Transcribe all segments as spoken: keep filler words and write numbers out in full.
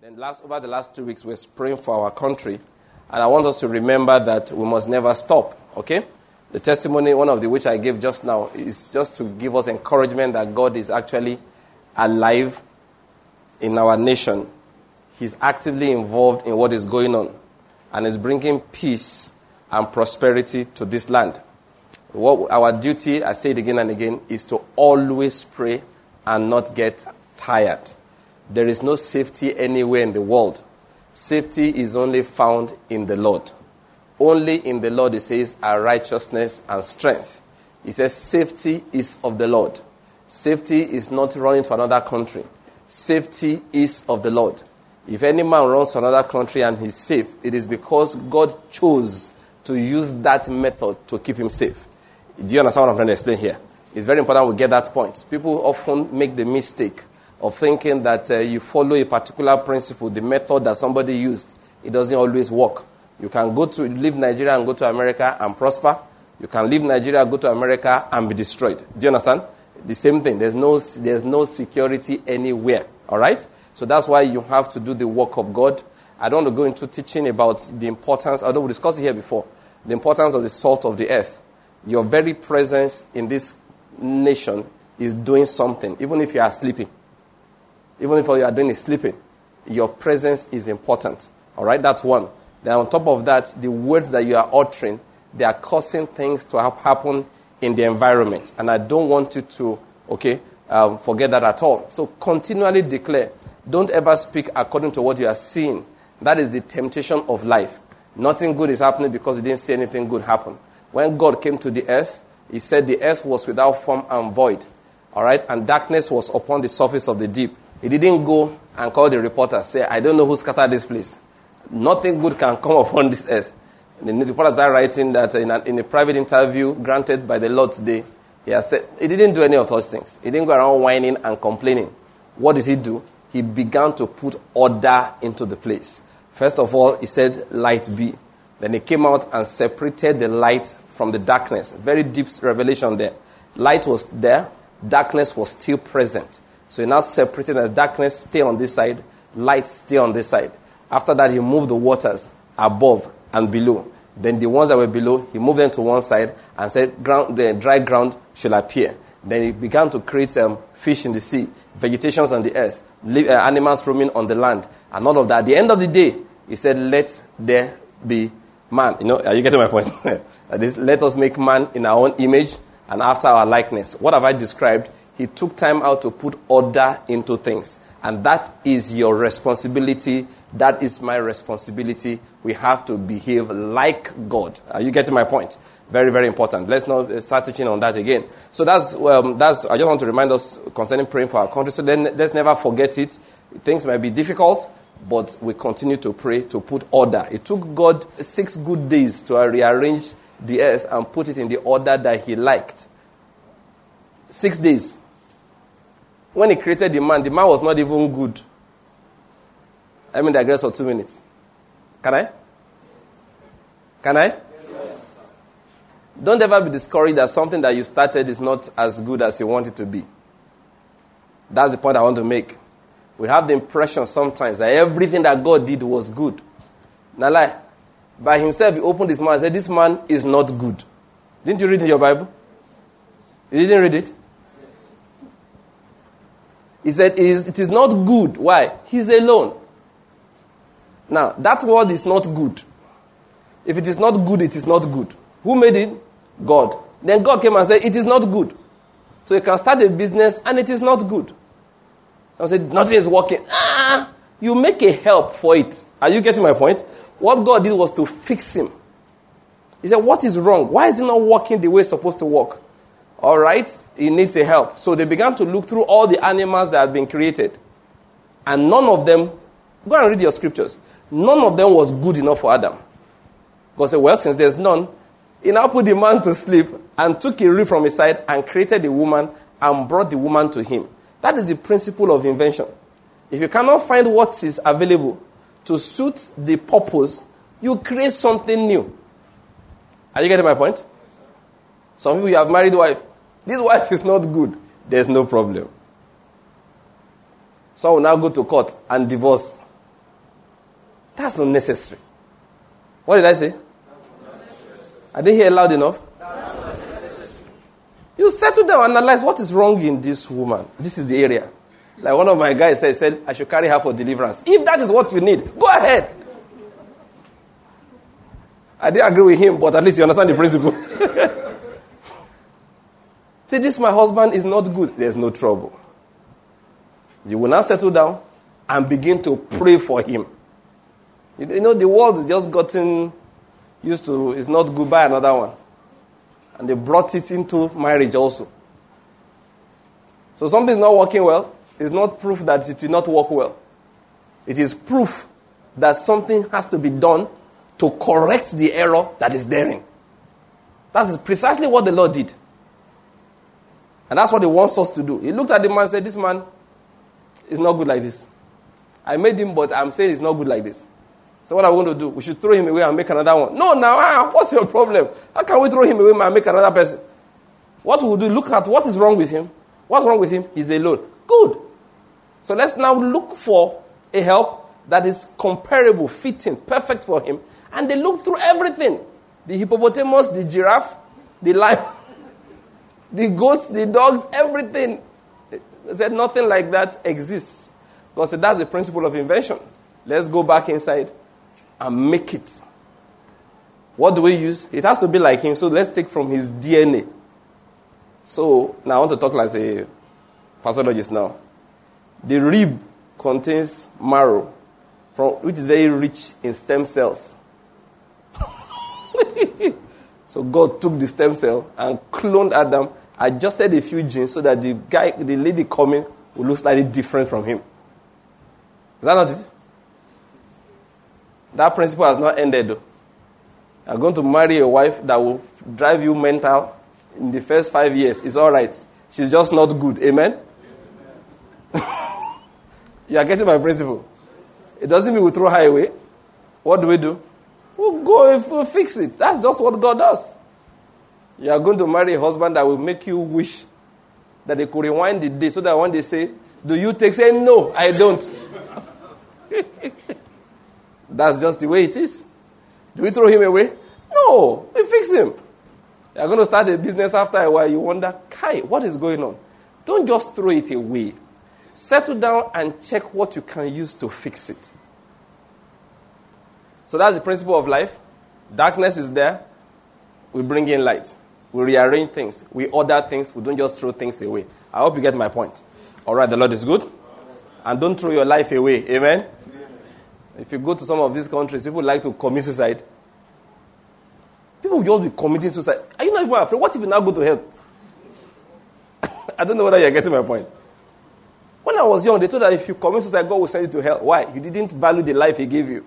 And last over the last two weeks, we're praying for our country. And I want us to remember that we must never stop, okay? The testimony, one of the which I gave just now, is just to give us encouragement that God is actually alive in our nation. He's actively involved in what is going on and is bringing peace and prosperity to this land. What our duty, I say it again and again, is to always pray and not get tired. There is no safety anywhere in the world. Safety is only found in the Lord. Only in the Lord, it says, are righteousness and strength. It says safety is of the Lord. Safety is not running to another country. Safety is of the Lord. If any man runs to another country and he's safe, it is because God chose to use that method to keep him safe. Do you understand what I'm trying to explain here? It's very important we get that point. People often make the mistake of thinking that uh, you follow a particular principle, the method that somebody used. It doesn't always work. You can go to leave Nigeria and go to America and prosper. You can leave Nigeria, go to America and be destroyed. Do you understand? The same thing. There's no there's no security anywhere. All right? So that's why you have to do the work of God. I don't want to go into teaching about the importance, although we discussed it here before, the importance of the salt of the earth. Your very presence in this nation is doing something, even if you are sleeping. Even if all you are doing is sleeping, your presence is important. All right? That's one. Then on top of that, the words that you are uttering, they are causing things to have happen in the environment. And I don't want you to, okay, um, forget that at all. So continually declare. Don't ever speak according to what you are seeing. That is the temptation of life. Nothing good is happening because you didn't see anything good happen. When God came to the earth, he said the earth was without form and void. All right? And darkness was upon the surface of the deep. He didn't go and call the reporter, say, I don't know who scattered this place. Nothing good can come upon this earth. And the reporters are writing that in a, in a private interview granted by the Lord today, he has said, he didn't do any of those things. He didn't go around whining and complaining. What did he do? He began to put order into the place. First of all, he said, light be. Then he came out and separated the light from the darkness. Very deep revelation there. Light was there. Darkness was still present. So he now separated the darkness stay on this side, light stay on this side. After that, he moved the waters above and below. Then the ones that were below, he moved them to one side and said, ground, the dry ground shall appear. Then he began to create um, fish in the sea, vegetations on the earth, live, uh, animals roaming on the land, and all of that. At the end of the day, he said, let there be man. You know, are you getting my point? That is, let us make man in our own image and after our likeness. What have I described? He took time out to put order into things. And that is your responsibility. That is my responsibility. We have to behave like God. Are you getting my point? Very, very important. Let's not start teaching on that again. So that's, um, that's. I just want to remind us concerning praying for our country. So then let's never forget it. Things might be difficult, but we continue to pray to put order. It took God six good days to rearrange the earth and put it in the order that he liked. Six days. When he created the man, the man was not even good. I mean, digress for two minutes. Can I? Can I? Yes. Don't ever be discouraged that something that you started is not as good as you want it to be. That's the point I want to make. We have the impression sometimes that everything that God did was good. Now, lie. By himself, he opened his mouth and said, this man is not good. Didn't you read in your Bible? You didn't read it? He said, it is not good. Why? He's alone. Now, that word is not good. If it is not good, it is not good. Who made it? God. Then God came and said, it is not good. So you can start a business and it is not good. I said, nothing is working. Ah, you make a help for it. Are you getting my point? What God did was to fix him. He said, what is wrong? Why is it not working the way it's supposed to work? All right, he needs a help. So they began to look through all the animals that had been created. And none of them, go and read your scriptures, none of them was good enough for Adam. God said, well, since there's none, he now put the man to sleep and took a rib from his side and created the woman and brought the woman to him. That is the principle of invention. If you cannot find what is available to suit the purpose, you create something new. Are you getting my point? Some people, you have married wife. This wife is not good. There's no problem. Some will now go to court and divorce. That's unnecessary. What did I say? I didn't hear loud enough. You settle down and analyze what is wrong in this woman. This is the area. Like one of my guys said, said, I should carry her for deliverance. If that is what you need, go ahead. I didn't agree with him, but at least you understand the principle. See, this my husband is not good. There's no trouble. You will now settle down and begin to pray for him. You know, the world has just gotten used to, it's not good, buy another one. And they brought it into marriage also. So something's not working well. It's not proof that it will not work well. It is proof that something has to be done to correct the error that is therein. That's precisely what the Lord did. And that's what he wants us to do. He looked at the man and said, this man is not good like this. I made him, but I'm saying he's not good like this. So what are we going to do? We should throw him away and make another one. No, now, ah, what's your problem? How can we throw him away and make another person? What we will do, look at what is wrong with him. What's wrong with him? He's alone. Good. So let's now look for a help that is comparable, fitting, perfect for him. And they looked through everything. The hippopotamus, the giraffe, the lion, the goats, the dogs, everything. They said nothing like that exists. Because that's the principle of invention. Let's go back inside and make it. What do we use? It has to be like him, so let's take from his D N A. So, now I want to talk like a pathologist now. The rib contains marrow, from, which is very rich in stem cells. So God took the stem cell and cloned Adam, adjusted a few genes so that the guy, the lady coming will look slightly different from him. Is that not it? That principle has not ended though. You're going to marry a wife that will drive you mental in the first five years. It's all right. She's just not good. Amen? You are getting my principle. It doesn't mean we throw her away. What do we do? We'll go and we'll fix it. That's just what God does. You are going to marry a husband that will make you wish that they could rewind the day so that when they say, do you take? Say, no, I don't. That's just the way it is. Do we throw him away? No, we fix him. You're going to start a business after a while. You wonder, Kai, what is going on? Don't just throw it away. Settle down and check what you can use to fix it. So that's the principle of life. Darkness is there. We bring in light. We rearrange things. We order things. We don't just throw things away. I hope you get my point. All right, the Lord is good. And don't throw your life away. Amen? If you go to some of these countries, people like to commit suicide. People will just be committing suicide. Are you not even afraid? What if you now go to hell? I don't know whether you're getting my point. When I was young, they told that if you commit suicide, God will send you to hell. Why? You didn't value the life he gave you.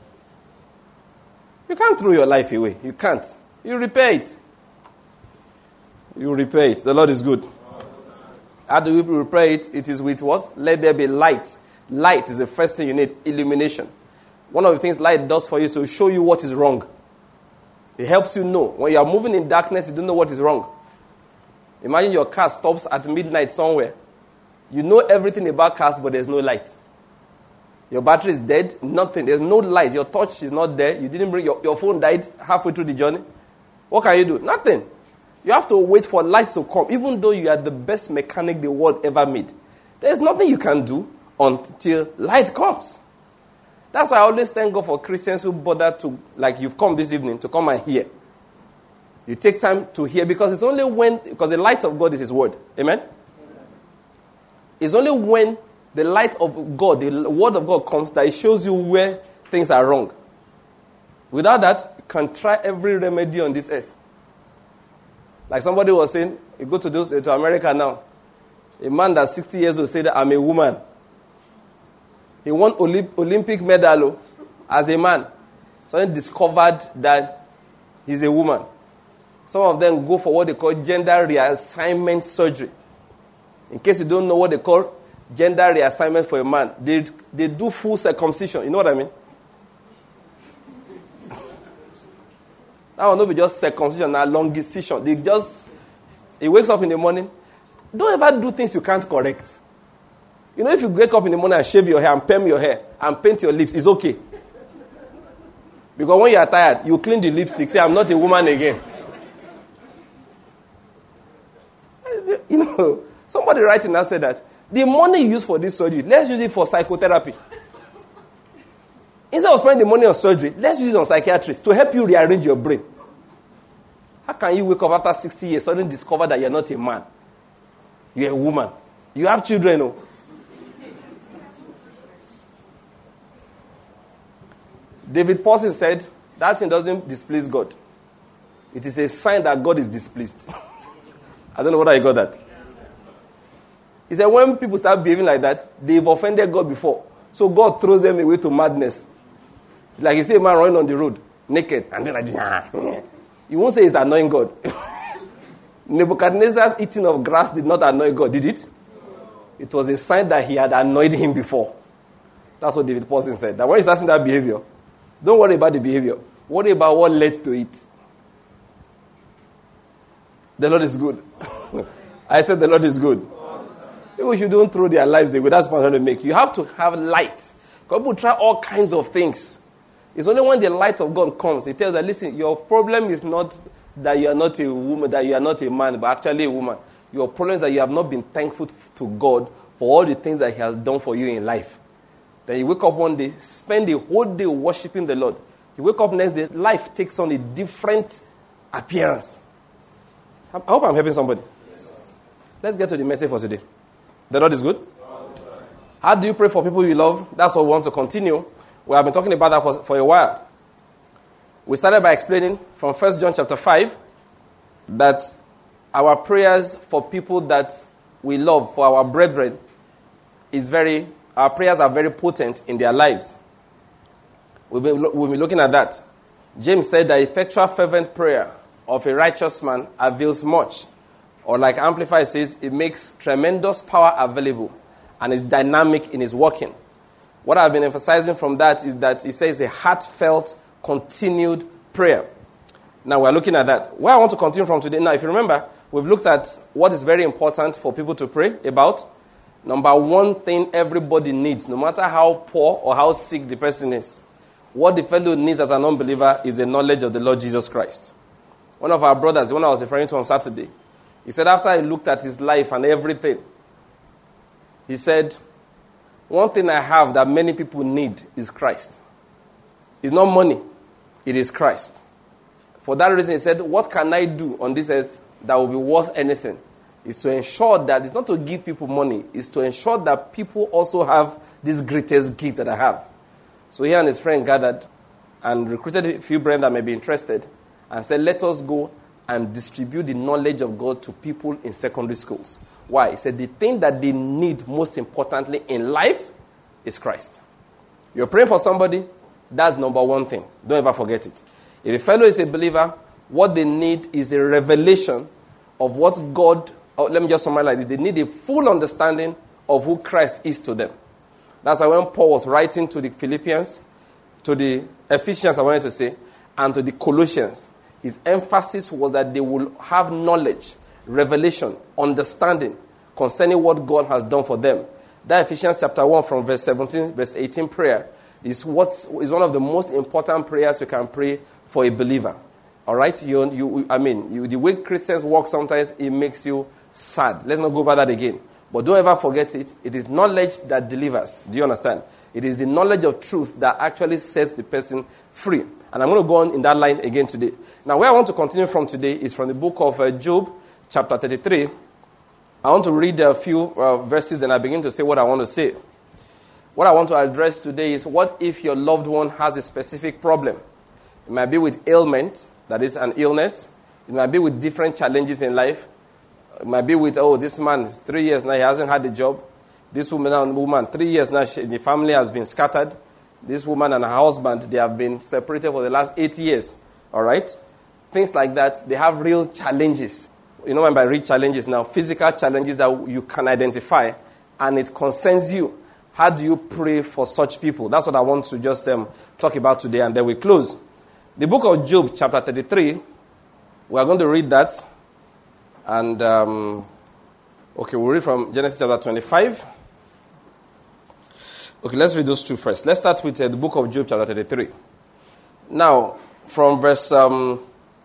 You can't throw your life away. You can't. You repay it. You repay it. The Lord is good. How do we repay it? It is with what? Let there be light. Light is the first thing you need. Illumination. One of the things light does for you is to show you what is wrong. It helps you know. When you are moving in darkness, you don't know what is wrong. Imagine your car stops at midnight somewhere. You know everything about cars, but there's no light. Your battery is dead, nothing. There's no light. Your torch is not there. You didn't bring your, your phone died halfway through the journey. What can you do? Nothing. You have to wait for light to come, even though you are the best mechanic the world ever made. There's nothing you can do until light comes. That's why I always thank God for Christians who bother to, like you've come this evening, to come and hear. You take time to hear because it's only when, because the light of God is His word. Amen? Amen. It's only when the light of God, the word of God comes that it shows you where things are wrong. Without that, you can try every remedy on this earth. Like somebody was saying, you go to those to America now. A man that's sixty years old said, I'm a woman. He won Olymp- Olympic medal as a man. Someone discovered that he's a woman. Some of them go for what they call gender reassignment surgery. In case you don't know what they call gender reassignment for a man, they they do full circumcision. You know what I mean? That will not be just circumcision, now longicision. They just, he wakes up in the morning. Don't ever do things you can't correct. You know, if you wake up in the morning and shave your hair and perm your hair and paint your lips, it's okay. Because when you are tired, you clean the lipstick, say, I'm not a woman again. You know, somebody writing now said that the money you use for this surgery, let's use it for psychotherapy. Instead of spending the money on surgery, let's use it on psychiatrists to help you rearrange your brain. How can you wake up after sixty years, suddenly discover that you're not a man? You're a woman. You have children. Oh. David Paulson said, that thing doesn't displease God. It is a sign that God is displeased. I don't know whether I got that. He said, when people start behaving like that, they've offended God before. So God throws them away to madness. Like you see a man running on the road, naked, and then like, nah. You won't say it's annoying God. Nebuchadnezzar's eating of grass did not annoy God, did it? It was a sign that he had annoyed him before. That's what David Paulson said. That when you start seeing that behavior, don't worry about the behavior. Worry about what led to it. The Lord is good. I said the Lord is good. People should don't throw their lives away. That's what I'm trying to make. You have to have light. People try all kinds of things. It's only when the light of God comes, it tells that, listen, your problem is not that you are not a woman, that you are not a man, but actually a woman. Your problem is that you have not been thankful to God for all the things that he has done for you in life. Then you wake up one day, spend the whole day worshiping the Lord. You wake up next day, life takes on a different appearance. I hope I'm helping somebody. Yes. Let's get to the message for today. The Lord is good. How do you pray for people you love? That's what we want to continue. We have been talking about that for, for a while. We started by explaining from First John chapter five that our prayers for people that we love, for our brethren, is very, our prayers are very potent in their lives. We'll be, we'll be looking at that. James said that effectual fervent prayer of a righteous man avails much. Or like Amplified says, it makes tremendous power available and is dynamic in its working. What I've been emphasizing from that is that it says a heartfelt, continued prayer. Now we're looking at that. Where I want to continue from today, now if you remember, we've looked at what is very important for people to pray about. Number one thing everybody needs, no matter how poor or how sick the person is, what the fellow needs as an unbeliever is the knowledge of the Lord Jesus Christ. One of our brothers, when I was referring to on Saturday, he said after he looked at his life and everything, he said, one thing I have that many people need is Christ. It's not money, it is Christ. For that reason, he said, what can I do on this earth that will be worth anything? It's to ensure that it's not to give people money, it's to ensure that people also have this greatest gift that I have. So he and his friend gathered and recruited a few brethren that may be interested and said, let us go and distribute the knowledge of God to people in secondary schools. Why? He said the thing that they need most importantly in life is Christ. You're praying for somebody, that's number one thing. Don't ever forget it. If a fellow is a believer, what they need is a revelation of what God, oh, let me just summarize like this. They need a full understanding of who Christ is to them. That's why when Paul was writing to the Philippians, to the Ephesians, I wanted to say, and to the Colossians, his emphasis was that they will have knowledge, revelation, understanding concerning what God has done for them. That Ephesians chapter one from verse seventeen, verse eighteen prayer is what is one of the most important prayers you can pray for a believer. All right? You, you, I mean, you, the way Christians walk sometimes, it makes you sad. Let's not go over that again. But don't ever forget it. It is knowledge that delivers. Do you understand? It is the knowledge of truth that actually sets the person free. And I'm going to go on in that line again today. Now, where I want to continue from today is from the book of uh, Job, chapter thirty-three. I want to read a few uh, verses and I begin to say what I want to say. What I want to address today is, what if your loved one has a specific problem? It might be with ailment, that is an illness. It might be with different challenges in life. It might be with, oh, this man, three years now, he hasn't had a job. This woman, woman three years now, she, the family has been scattered. This woman and her husband, they have been separated for the last eight years. All right? Things like that, they have real challenges. You know what I mean by real challenges now? Physical challenges that you can identify, and it concerns you. How do you pray for such people? That's what I want to just um, talk about today, and then we close. The book of Job, chapter thirty-three, we are going to read that. And, um, okay, we'll read from Genesis chapter twenty-five. Okay, let's read those two first. Let's start with uh, the book of Job, chapter thirty-three. Now, from verse... Um,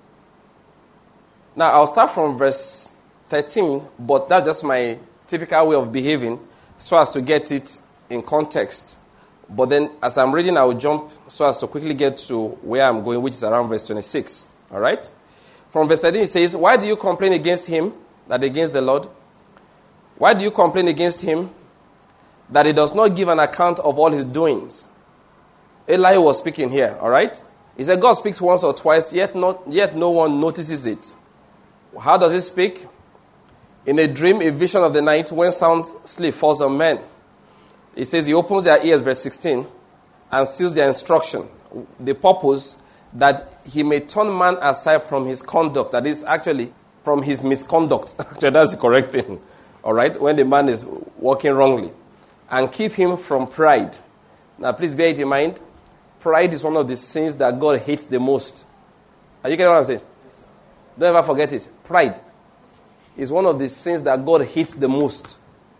now, I'll start from verse thirteen, but that's just my typical way of behaving so as to get it in context. But then, as I'm reading, I will jump so as to quickly get to where I'm going, which is around verse twenty-six. All right? From verse thirteen, it says, why do you complain against him, that against the Lord? Why do you complain against him, that he does not give an account of all his doings? Eli was speaking here, all right? He said, God speaks once or twice, yet not, yet no one notices it. How does he speak? In a dream, a vision of the night, when sound sleep falls on men. He says he opens their ears, verse sixteen, and seals their instruction. The purpose that he may turn man aside from his conduct. That is actually from his misconduct. Actually, that's the correct thing. All right? When the man is walking wrongly. And keep him from pride. Now, please bear it in mind. Pride is one of the sins that God hates the most. Are you getting what I'm saying? Don't ever forget it. Pride is one of the sins that God hates the most.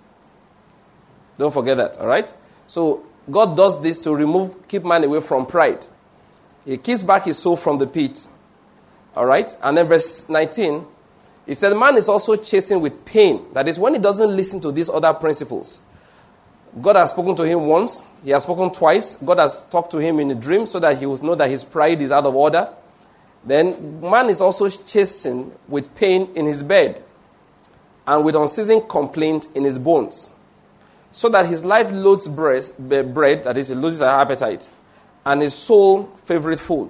Don't forget that, all right? So, God does this to remove, keep man away from pride. He keeps back his soul from the pit. All right? And then verse nineteen, he said, man is also chastened with pain. That is, when he doesn't listen to these other principles. God has spoken to him once. He has spoken twice. God has talked to him in a dream so that he will know that his pride is out of order. Then man is also chastened with pain in his bed and with unceasing complaint in his bones, so that his life loads bread, bread, that is, he loses an appetite, and his soul favorite food.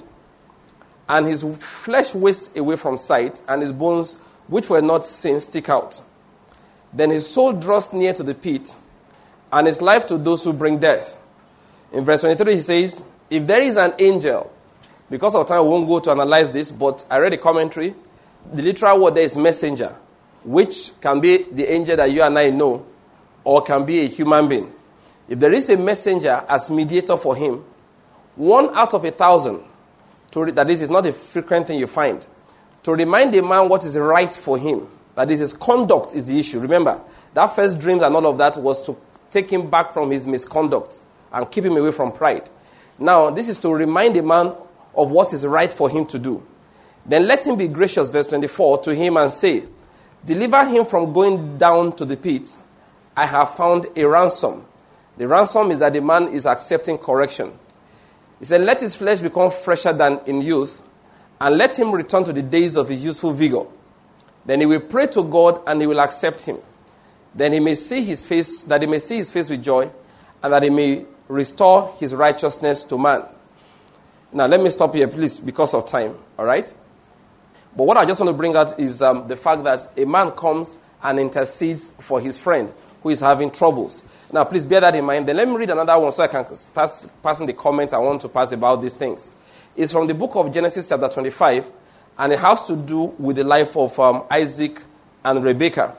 And his flesh wastes away from sight, and his bones, which were not seen, stick out. Then his soul draws near to the pit, and his life to those who bring death. In verse twenty-three, he says, if there is an angel, because of time, we won't go to analyze this, but I read a commentary. The literal word there is messenger, which can be the angel that you and I know, or can be a human being. If there is a messenger as mediator for him, one out of a thousand, to, that is, is not a frequent thing you find, to remind a man what is right for him, that is, his conduct is the issue. Remember, that first dreams and all of that was to take him back from his misconduct and keep him away from pride. Now, this is to remind a man of what is right for him to do. Then let him be gracious, verse twenty-four, to him and say, deliver him from going down to the pit. I have found a ransom. The ransom is that the man is accepting correction. He said, let his flesh become fresher than in youth, and let him return to the days of his youthful vigor. Then he will pray to God, and he will accept him. Then he may see his face, that he may see his face with joy, and that he may restore his righteousness to man. Now, let me stop here, please, because of time, all right? But what I just want to bring out is um, the fact that a man comes and intercedes for his friend who is having troubles. Now, please bear that in mind. Then let me read another one so I can start passing the comments I want to pass about these things. It's from the book of Genesis chapter twenty-five, and it has to do with the life of um, Isaac and Rebekah.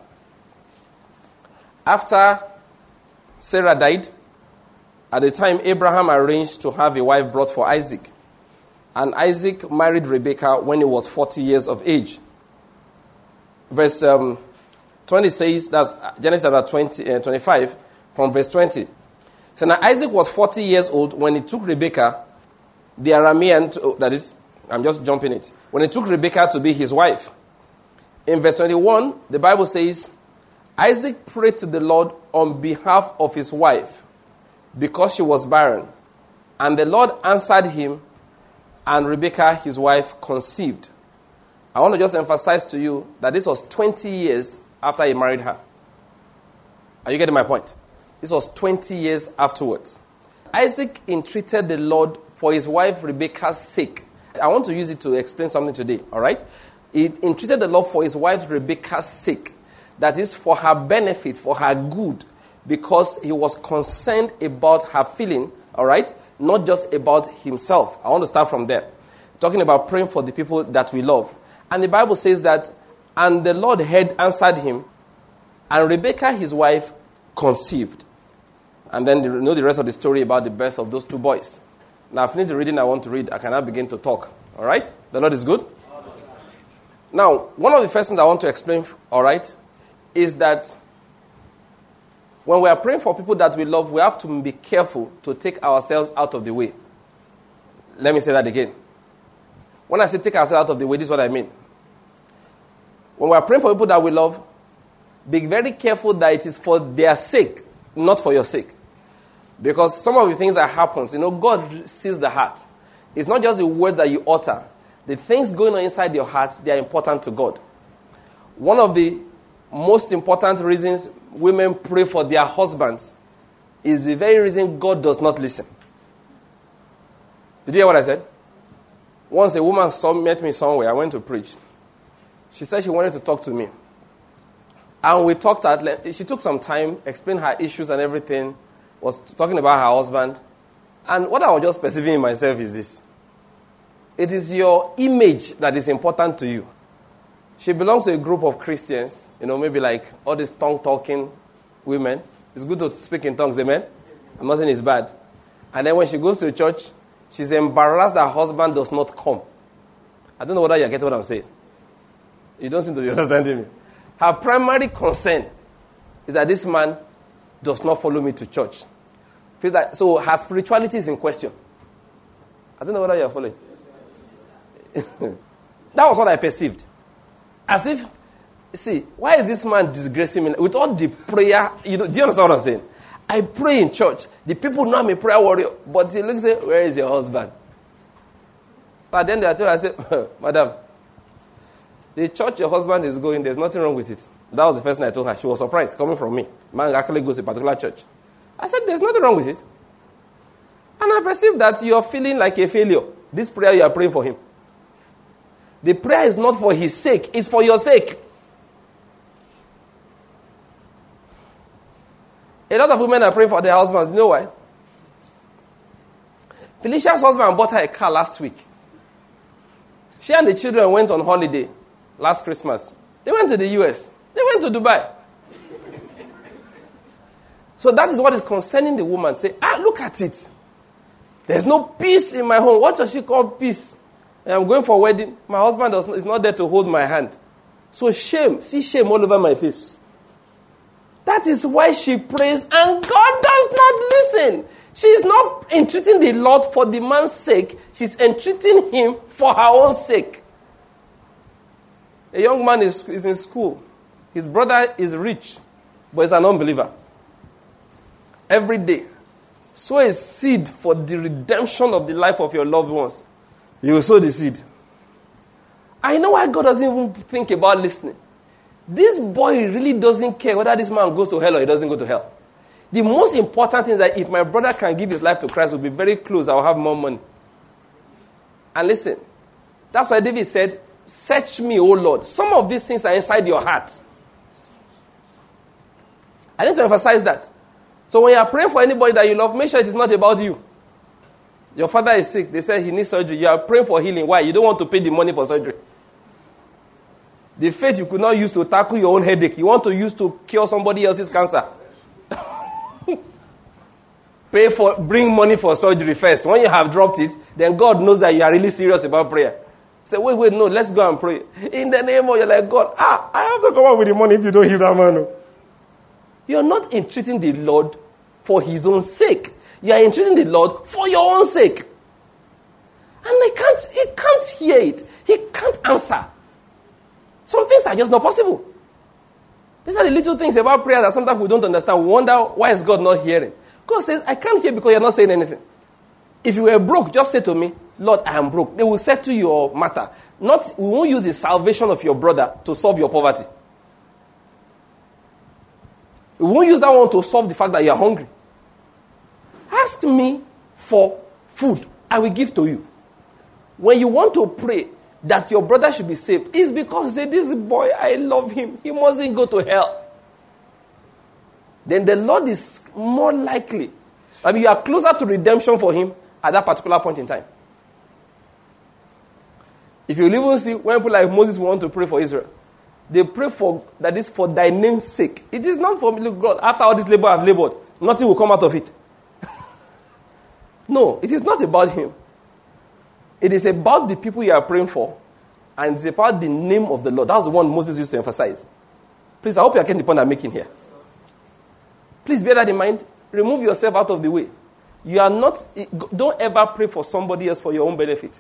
After Sarah died, at the time Abraham arranged to have a wife brought for Isaac. And Isaac married Rebekah when he was forty years of age. Verse um, twenty says, that's Genesis chapter twenty, uh, twenty-five, from verse twenty. So now Isaac was forty years old when he took Rebekah, the Aramean, to, that is, I'm just jumping it, when he took Rebekah to be his wife. In verse twenty-one, the Bible says, Isaac prayed to the Lord on behalf of his wife because she was barren. And the Lord answered him, and Rebekah, his wife, conceived. I want to just emphasize to you that this was twenty years after he married her. Are you getting my point? This was twenty years afterwards. Isaac entreated the Lord for his wife Rebekah's sake. I want to use it to explain something today, all right? He entreated the Lord for his wife Rebekah's sake. That is, for her benefit, for her good, because he was concerned about her feeling, all right? Not just about himself. I want to start from there. Talking about praying for the people that we love. And the Bible says that, and the Lord had answered him, and Rebekah, his wife, conceived. And then you know the rest of the story about the birth of those two boys. Now, I've finished the reading I want to read. I can now begin to talk. All right? The Lord is good? Now, one of the first things I want to explain, all right, is that when we are praying for people that we love, we have to be careful to take ourselves out of the way. Let me say that again. When I say take ourselves out of the way, this is what I mean. When we are praying for people that we love, be very careful that it is for their sake, not for your sake. Because some of the things that happens, you know, God sees the heart. It's not just the words that you utter. The things going on inside your heart, they are important to God. One of the most important reasons women pray for their husbands is the very reason God does not listen. Did you hear what I said? Once a woman saw, met me somewhere, I went to preach. She said she wanted to talk to me. And we talked at length. She took some time, explained her issues and everything, was talking about her husband. And what I was just perceiving in myself is this. It is your image that is important to you. She belongs to a group of Christians, you know, maybe like all these tongue-talking women. It's good to speak in tongues, amen? I'm not saying it's bad. And then when she goes to church, she's embarrassed that her husband does not come. I don't know whether you get what I'm saying. You don't seem to be understanding me. Her primary concern is that this man does not follow me to church. So her spirituality is in question. I don't know whether you're following. That was what I perceived. As if, see, why is this man disgracing me? With all the prayer, you know, do you understand what I'm saying? I pray in church. The people know I'm a prayer warrior. But he looks and say, where is your husband? But then they are told, I said, Madam, the church your husband is going, there's nothing wrong with it. That was the first thing I told her. She was surprised, coming from me. Man actually goes to a particular church. I said, there's nothing wrong with it. And I perceive that you're feeling like a failure. This prayer, you are praying for him. The prayer is not for his sake. It's for your sake. A lot of women are praying for their husbands. You know why? Felicia's husband bought her a car last week. She and the children went on holiday last Christmas. They went to the U S. They went to Dubai. So that is what is concerning the woman. Say, ah, look at it. There's no peace in my home. What does she call peace? I'm going for a wedding. My husband does not, is not there to hold my hand. So shame. See shame all over my face. That is why she prays and God does not listen. She is not entreating the Lord for the man's sake. She's entreating him for her own sake. A young man is, is in school. His brother is rich, but he's an unbeliever. Every day, sow a seed for the redemption of the life of your loved ones. You will sow the seed. I know why God doesn't even think about listening. This boy really doesn't care whether this man goes to hell or he doesn't go to hell. The most important thing is that if my brother can give his life to Christ, we'll be very close. I'll have more money. And listen, that's why David said, search me, O Lord. Some of these things are inside your heart. I need to emphasize that. So when you are praying for anybody that you love, make sure it is not about you. Your father is sick. They say he needs surgery. You are praying for healing. Why? You don't want to pay the money for surgery. The faith you could not use to tackle your own headache, you want to use to cure somebody else's cancer. Pay for, bring money for surgery first. When you have dropped it, then God knows that you are really serious about prayer. Say, wait, wait, no, let's go and pray. In the name of, you're like, God, ah, I have to come up with the money if you don't heal that man. You're not entreating the Lord for his own sake. You are entreating the Lord for your own sake. And I can't, he can't hear it. He can't answer. Some things are just not possible. These are the little things about prayer that sometimes we don't understand. We wonder, why is God not hearing? God says, I can't hear because you're not saying anything. If you were broke, just say to me, Lord, I am broke. They will settle your matter. Not, we won't use the salvation of your brother to solve your poverty. We won't use that one to solve the fact that you are hungry. Ask me for food. I will give to you. When you want to pray that your brother should be saved, it's because you say, this boy, I love him. He mustn't go to hell. Then the Lord is more likely. I mean, you are closer to redemption for him at that particular point in time. If you even see when people like Moses want to pray for Israel, they pray for that is for thy name's sake. It is not for me, look, God, after all this labor I've labored, nothing will come out of it. No, it is not about him. It is about the people you are praying for, and it's about the name of the Lord. That's the one Moses used to emphasize. Please, I hope you are getting the point I'm making here. Please bear that in mind. Remove yourself out of the way. You are not, don't ever pray for somebody else for your own benefit.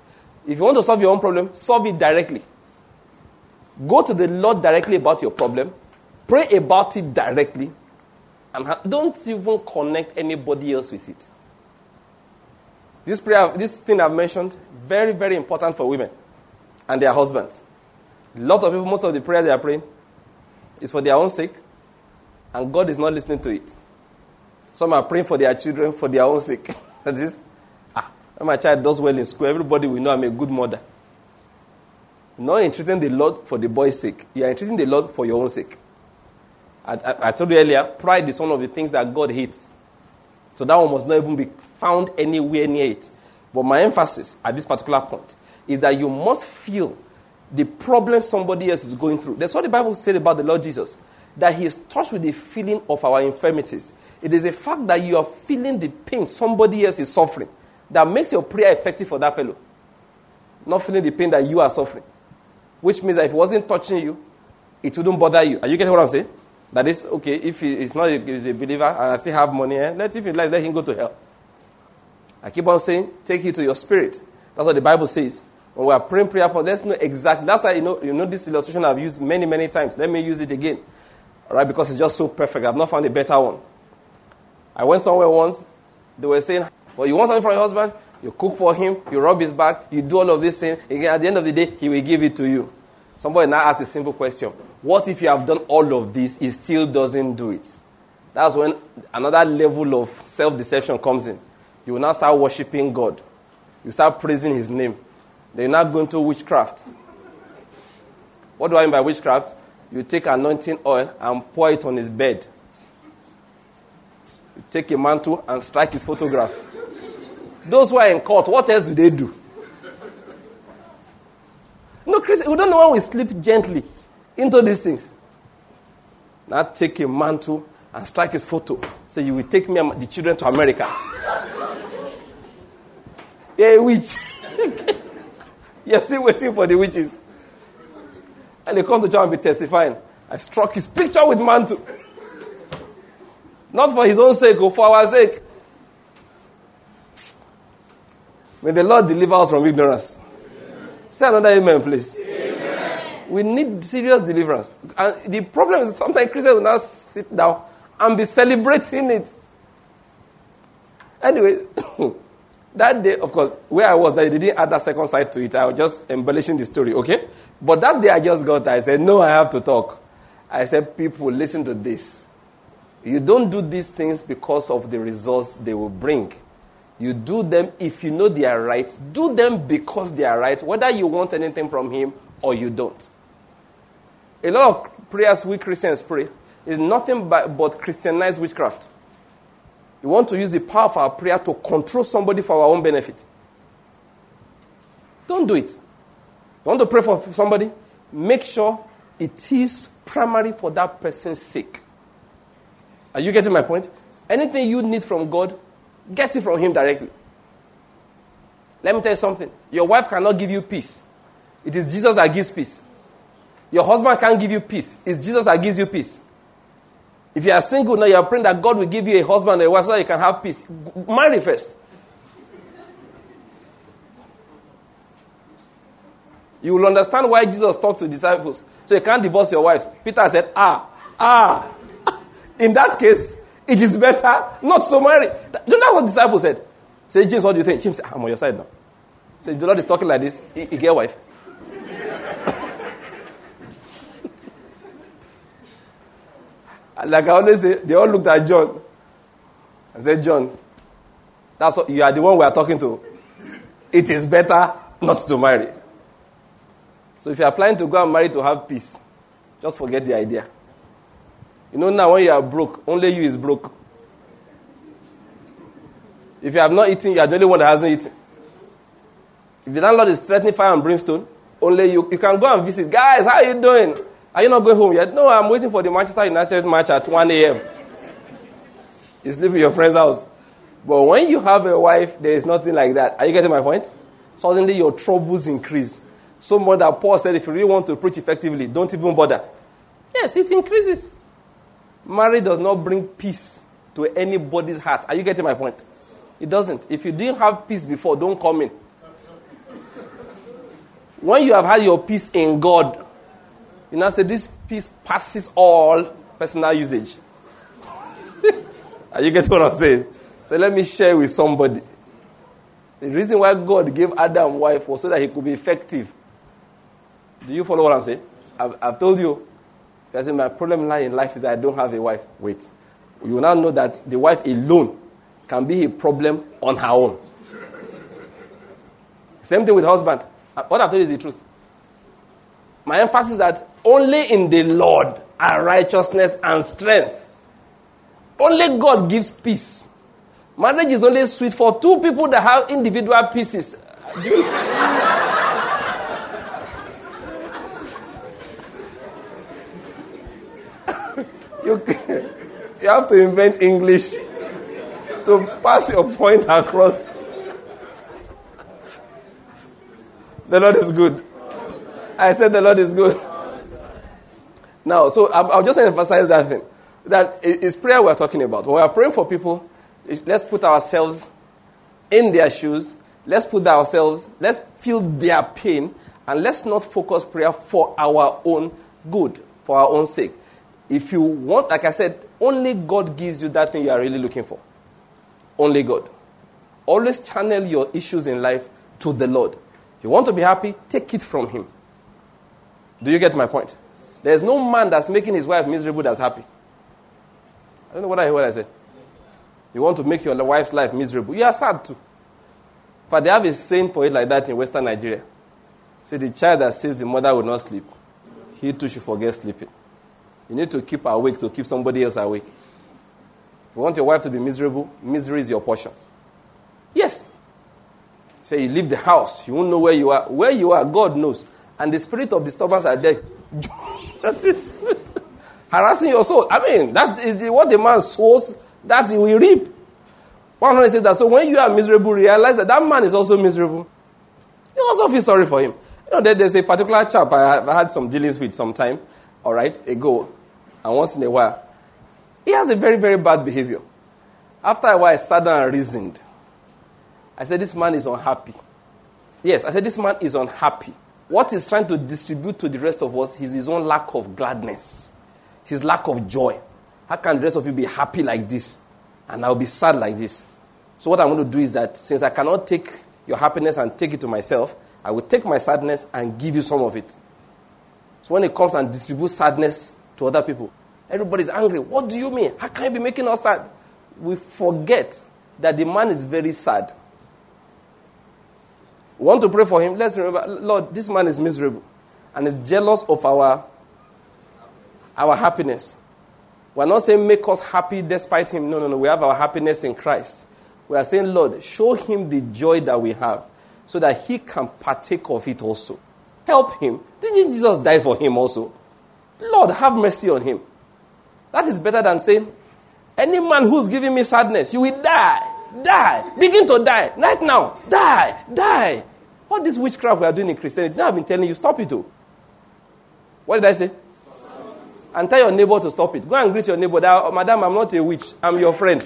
If you want to solve your own problem, solve it directly. Go to the Lord directly about your problem. Pray about it directly. And ha- don't even connect anybody else with it. This prayer, this thing I've mentioned, very, very important for women and their husbands. A lot of people, most of the prayer they are praying is for their own sake, and God is not listening to it. Some are praying for their children for their own sake. That is, ah, when my child does well in school, everybody will know I'm a good mother. Not entreating the Lord for the boy's sake. You are entreating the Lord for your own sake. I, I, I told you earlier, pride is one of the things that God hates. So that one must not even be found anywhere near it. But my emphasis at this particular point is that you must feel the problem somebody else is going through. That's what the Bible said about the Lord Jesus, that he is touched with the feeling of our infirmities. It is a fact that you are feeling the pain somebody else is suffering that makes your prayer effective for that fellow. Not feeling the pain that you are suffering. Which means that if it wasn't touching you, it wouldn't bother you. Are you getting what I'm saying? That is, okay, if he is not a, a believer and I still have money, eh, let, if he likes, let him go to hell. I keep on saying, take it to your spirit. That's what the Bible says. When we are praying prayer point, let's know exactly. That's why you know, you know this illustration I've used many, many times. Let me use it again. All right, because it's just so perfect. I've not found a better one. I went somewhere once. They were saying, well, you want something from your husband? You cook for him. You rub his back. You do all of these things. Again, at the end of the day, he will give it to you. Somebody now asked a simple question. What if you have done all of this, he still doesn't do it? That's when another level of self-deception comes in. You will now start worshiping God. You start praising his name. Then you're not going to witchcraft. What do I mean by witchcraft? You take anointing oil and pour it on his bed. You take a mantle and strike his photograph. Those who are in court, what else do they do? No, Chris, we don't know when we sleep gently into these things. Now take a mantle and strike his photo. Say, you will take me and the children to America. A witch. You're still waiting for the witches. And they come to church and be testifying. I struck his picture with mantle. Not for his own sake or for our sake. May the Lord deliver us from ignorance. Amen. Say another amen, please. Amen. We need serious deliverance. And the problem is sometimes Christians will now sit down and be celebrating it. Anyway, that day, of course, where I was, they didn't add that second side to it. I was just embellishing the story, okay? But that day I just got there. I said, no, I have to talk. I said, people, listen to this. You don't do these things because of the results they will bring. You do them if you know they are right. Do them because they are right, whether you want anything from him or you don't. A lot of prayers we Christians pray is nothing but, but Christianized witchcraft. We want to use the power of our prayer to control somebody for our own benefit. Don't do it. You want to pray for somebody? Make sure it is primary for that person's sake. Are you getting my point? Anything you need from God, get it from him directly. Let me tell you something. Your wife cannot give you peace. It is Jesus that gives peace. Your husband can't give you peace. It's Jesus that gives you peace. If you are single now, you are praying that God will give you a husband and a wife so that you can have peace. Marry first. You will understand why Jesus talked to disciples. So you can't divorce your wives. Peter said, ah, ah. In that case, it is better not to marry. Do you know what the disciples said? Say, James, what do you think? James said, I'm on your side now. Say, the Lord is talking like this. He, he get a wife. Like I always say, they all looked at John. I said, John, that's what, you are the one we are talking to. It is better not to marry. So if you are planning to go and marry to have peace, just forget the idea. You know now when you are broke, only you is broke. If you have not eaten, you are the only one that hasn't eaten. If the landlord is threatening fire and brimstone, only you. You can go and visit. Guys, how are you doing? Are you not going home yet? No, I'm waiting for the Manchester United match at one a.m. You sleep in your friend's house. But when you have a wife, there is nothing like that. Are you getting my point? Suddenly your troubles increase. So much that Paul said, if you really want to preach effectively, don't even bother. Yes, it increases. Marriage does not bring peace to anybody's heart. Are you getting my point? It doesn't. If you didn't have peace before, don't come in. When you have had your peace in God, you now say this peace passes all personal usage. Are you getting what I'm saying? So let me share with somebody. The reason why God gave Adam a wife was so that he could be effective. Do you follow what I'm saying? I've, I've told you. I said, my problem in life is that I don't have a wife. Wait. You will now know that the wife alone can be a problem on her own. Same thing with husband. What I've told you is the truth. My emphasis is that only in the Lord are righteousness and strength. Only God gives peace. Marriage is only sweet for two people that have individual pieces. Do you, you, you have to invent English to pass your point across. The Lord is good. I said the Lord is good. Now, so I'll, I'll just emphasize that thing. That it's prayer we're talking about. When we're praying for people, let's put ourselves in their shoes. Let's put ourselves, let's feel their pain. And let's not focus prayer for our own good, for our own sake. If you want, like I said, only God gives you that thing you are really looking for. Only God. Always channel your issues in life to the Lord. You want to be happy, take it from Him. Do you get my point? There's no man that's making his wife miserable that's happy. I don't know what I hear what I say. You want to make your wife's life miserable. You are sad too. But they have a saying for it like that in Western Nigeria. Say the child that says the mother will not sleep, he too should forget sleeping. You need to keep awake to keep somebody else awake. You want your wife to be miserable, misery is your portion. Yes. Say you leave the house, you won't know where you are. Where you are, God knows. And the spirit of disturbance are there. That is harassing your soul. I mean, that is what a man sows, that he will reap. One hundred says that. So when you are miserable, realize that that man is also miserable. You also feel sorry for him. You know, there, there's a particular chap I, I had some dealings with some time, all right, ago. And once in a while, he has a very, very bad behavior. After a while, I sat down and reasoned. I said, this man is unhappy. Yes, I said, this man is unhappy. What he's trying to distribute to the rest of us is his own lack of gladness, his lack of joy. How can the rest of you be happy like this, and I'll be sad like this? So what I'm going to do is that since I cannot take your happiness and take it to myself, I will take my sadness and give you some of it. So when it comes and distributes sadness to other people, everybody's angry. What do you mean? How can you be making us sad? We forget that the man is very sad. We want to pray for him. Let's remember, Lord, this man is miserable and is jealous of our, our happiness. We're not saying make us happy despite him. No, no, no. We have our happiness in Christ. We are saying, Lord, show him the joy that we have so that he can partake of it also. Help him. Didn't Jesus die for him also? Lord, have mercy on him. That is better than saying, any man who's giving me sadness, you will die. Die. Begin to die. Right now. Die. Die. All this witchcraft we are doing in Christianity, I've been telling you, stop it too. What did I say? And tell your neighbor to stop it. Go and greet your neighbor. That, oh, Madam, I'm not a witch. I'm your friend.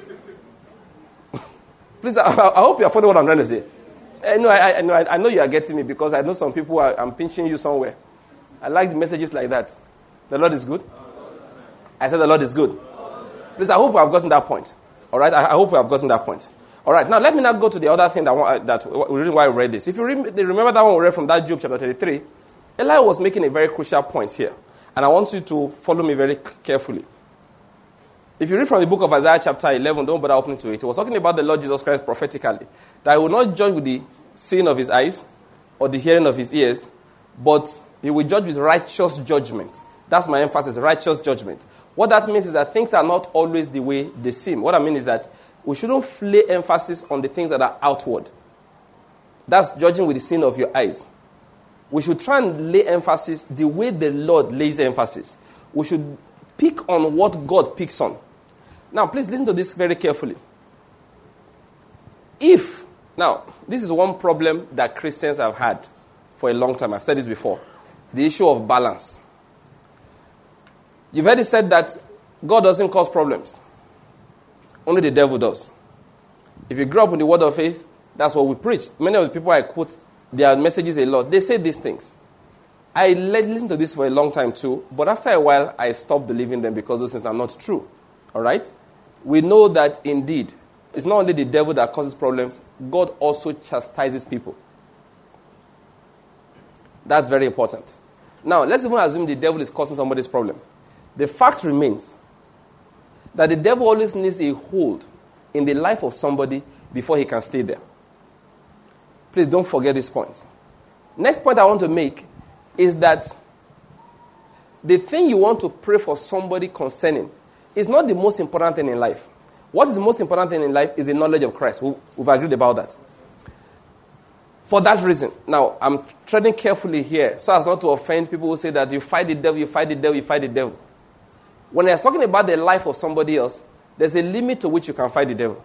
Please, I, I hope you are following what I'm trying to say. I know, I, I, know, I know you are getting me because I know some people are I'm pinching you somewhere. I like the messages like that. The Lord is good. I said the Lord is good. Please, I hope we have gotten that point. All right, I, I hope we have gotten that point. All right, now let me now go to the other thing that, uh, that really why we read this. If you re- remember that one we read from that Job chapter thirty-three, Eli was making a very crucial point here. And I want you to follow me very carefully. If you read from the book of Isaiah chapter eleven, don't bother opening to it. It was talking about the Lord Jesus Christ prophetically. That he will not judge with the seeing of his eyes or the hearing of his ears, but he will judge with righteous judgment. That's my emphasis, righteous judgment. What that means is that things are not always the way they seem. What I mean is that we shouldn't lay emphasis on the things that are outward. That's judging with the seeing of your eyes. We should try and lay emphasis the way the Lord lays emphasis. We should pick on what God picks on. Now, please listen to this very carefully. If, now, this is one problem that Christians have had for a long time. I've said this before. The issue of balance. You've heard it said that God doesn't cause problems. Only the devil does. If you grew up in the word of faith, that's what we preach. Many of the people I quote their messages a lot. They say these things. I listened to this for a long time too, but after a while, I stopped believing them because those things are not true. All right? We know that indeed, it's not only the devil that causes problems, God also chastises people. That's very important. Now, let's even assume the devil is causing somebody's problem. The fact remains that the devil always needs a hold in the life of somebody before he can stay there. Please don't forget this point. Next point I want to make is that the thing you want to pray for somebody concerning is not the most important thing in life. What is the most important thing in life is the knowledge of Christ. We've agreed about that. For that reason, now I'm treading carefully here so as not to offend people who say that you fight the devil, you fight the devil, you fight the devil. When I was talking about the life of somebody else, there's a limit to which you can fight the devil.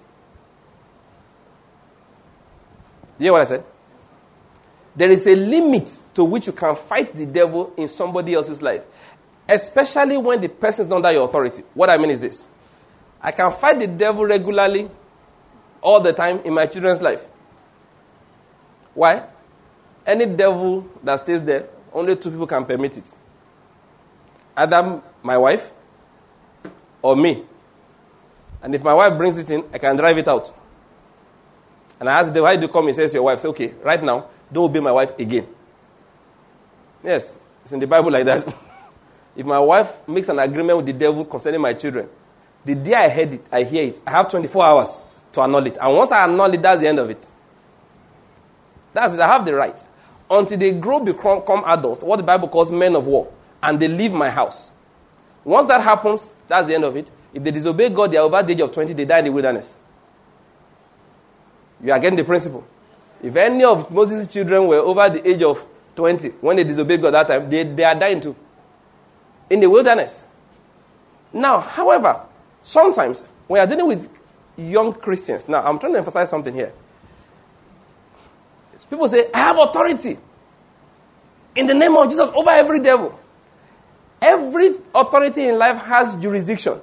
You hear what I said? There is a limit to which you can fight the devil in somebody else's life, especially when the person is not under your authority. What I mean is this. I can fight the devil regularly, all the time in my children's life. Why? Any devil that stays there, only two people can permit it. Either my wife or me. And if my wife brings it in, I can drive it out. And I ask the devil, why do you come? He says, your wife. Say, okay, right now, don't obey my wife again. Yes, it's in the Bible like that. If my wife makes an agreement with the devil concerning my children, the day I heard it, I hear it, I have twenty-four hours to annul it. And once I annul it, that's the end of it. That's it. I have the right. Until they grow, become adults, what the Bible calls men of war, and they leave my house. Once that happens, that's the end of it. If they disobey God, they are over the age of twenty, they die in the wilderness. You are getting the principle. If any of Moses' children were over the age of twenty, when they disobeyed God that time, they, they are dying too. In the wilderness. Now, however, sometimes when you are dealing with young Christians, now I'm trying to emphasize something here. People say, I have authority in the name of Jesus over every devil. Every authority in life has jurisdiction.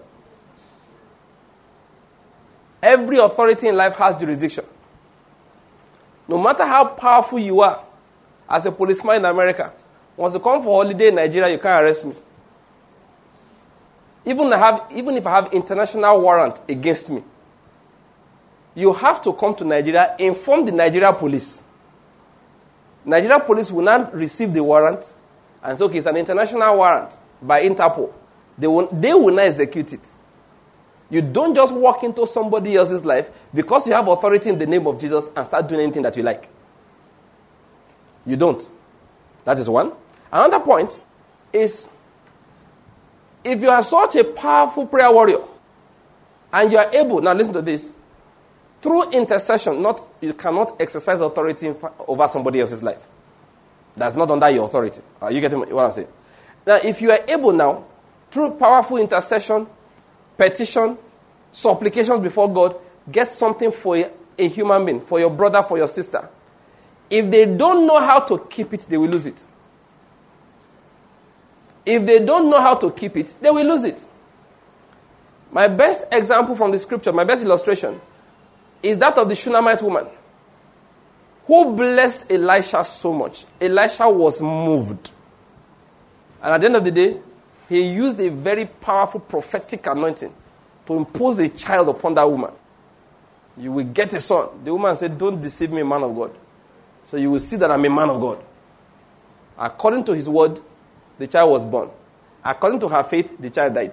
Every authority in life has jurisdiction. No matter how powerful you are, as a policeman in America, once you come for holiday in Nigeria, you can't arrest me. Even, I have, even if I have international warrant against me, you have to come to Nigeria, inform the Nigeria police. Nigeria police will not receive the warrant and say, okay, it's an international warrant by Interpol. They will, they will not execute it. You don't just walk into somebody else's life because you have authority in the name of Jesus and start doing anything that you like. You don't. That is one. Another point is, if you are such a powerful prayer warrior and you are able, now listen to this, through intercession, not you cannot exercise authority over somebody else's life. That's not under your authority. Are you getting what I'm saying? Now, if you are able now, through powerful intercession, petition, supplications before God, get something for a, a human being, for your brother, for your sister. If they don't know how to keep it, they will lose it. If they don't know how to keep it, they will lose it. My best example from the scripture, my best illustration, is that of the Shunammite woman who blessed Elisha so much. Elisha was moved. And at the end of the day, he used a very powerful prophetic anointing to impose a child upon that woman. You will get a son. The woman said, don't deceive me, man of God. So you will see that I'm a man of God. According to his word, the child was born. According to her faith, the child died.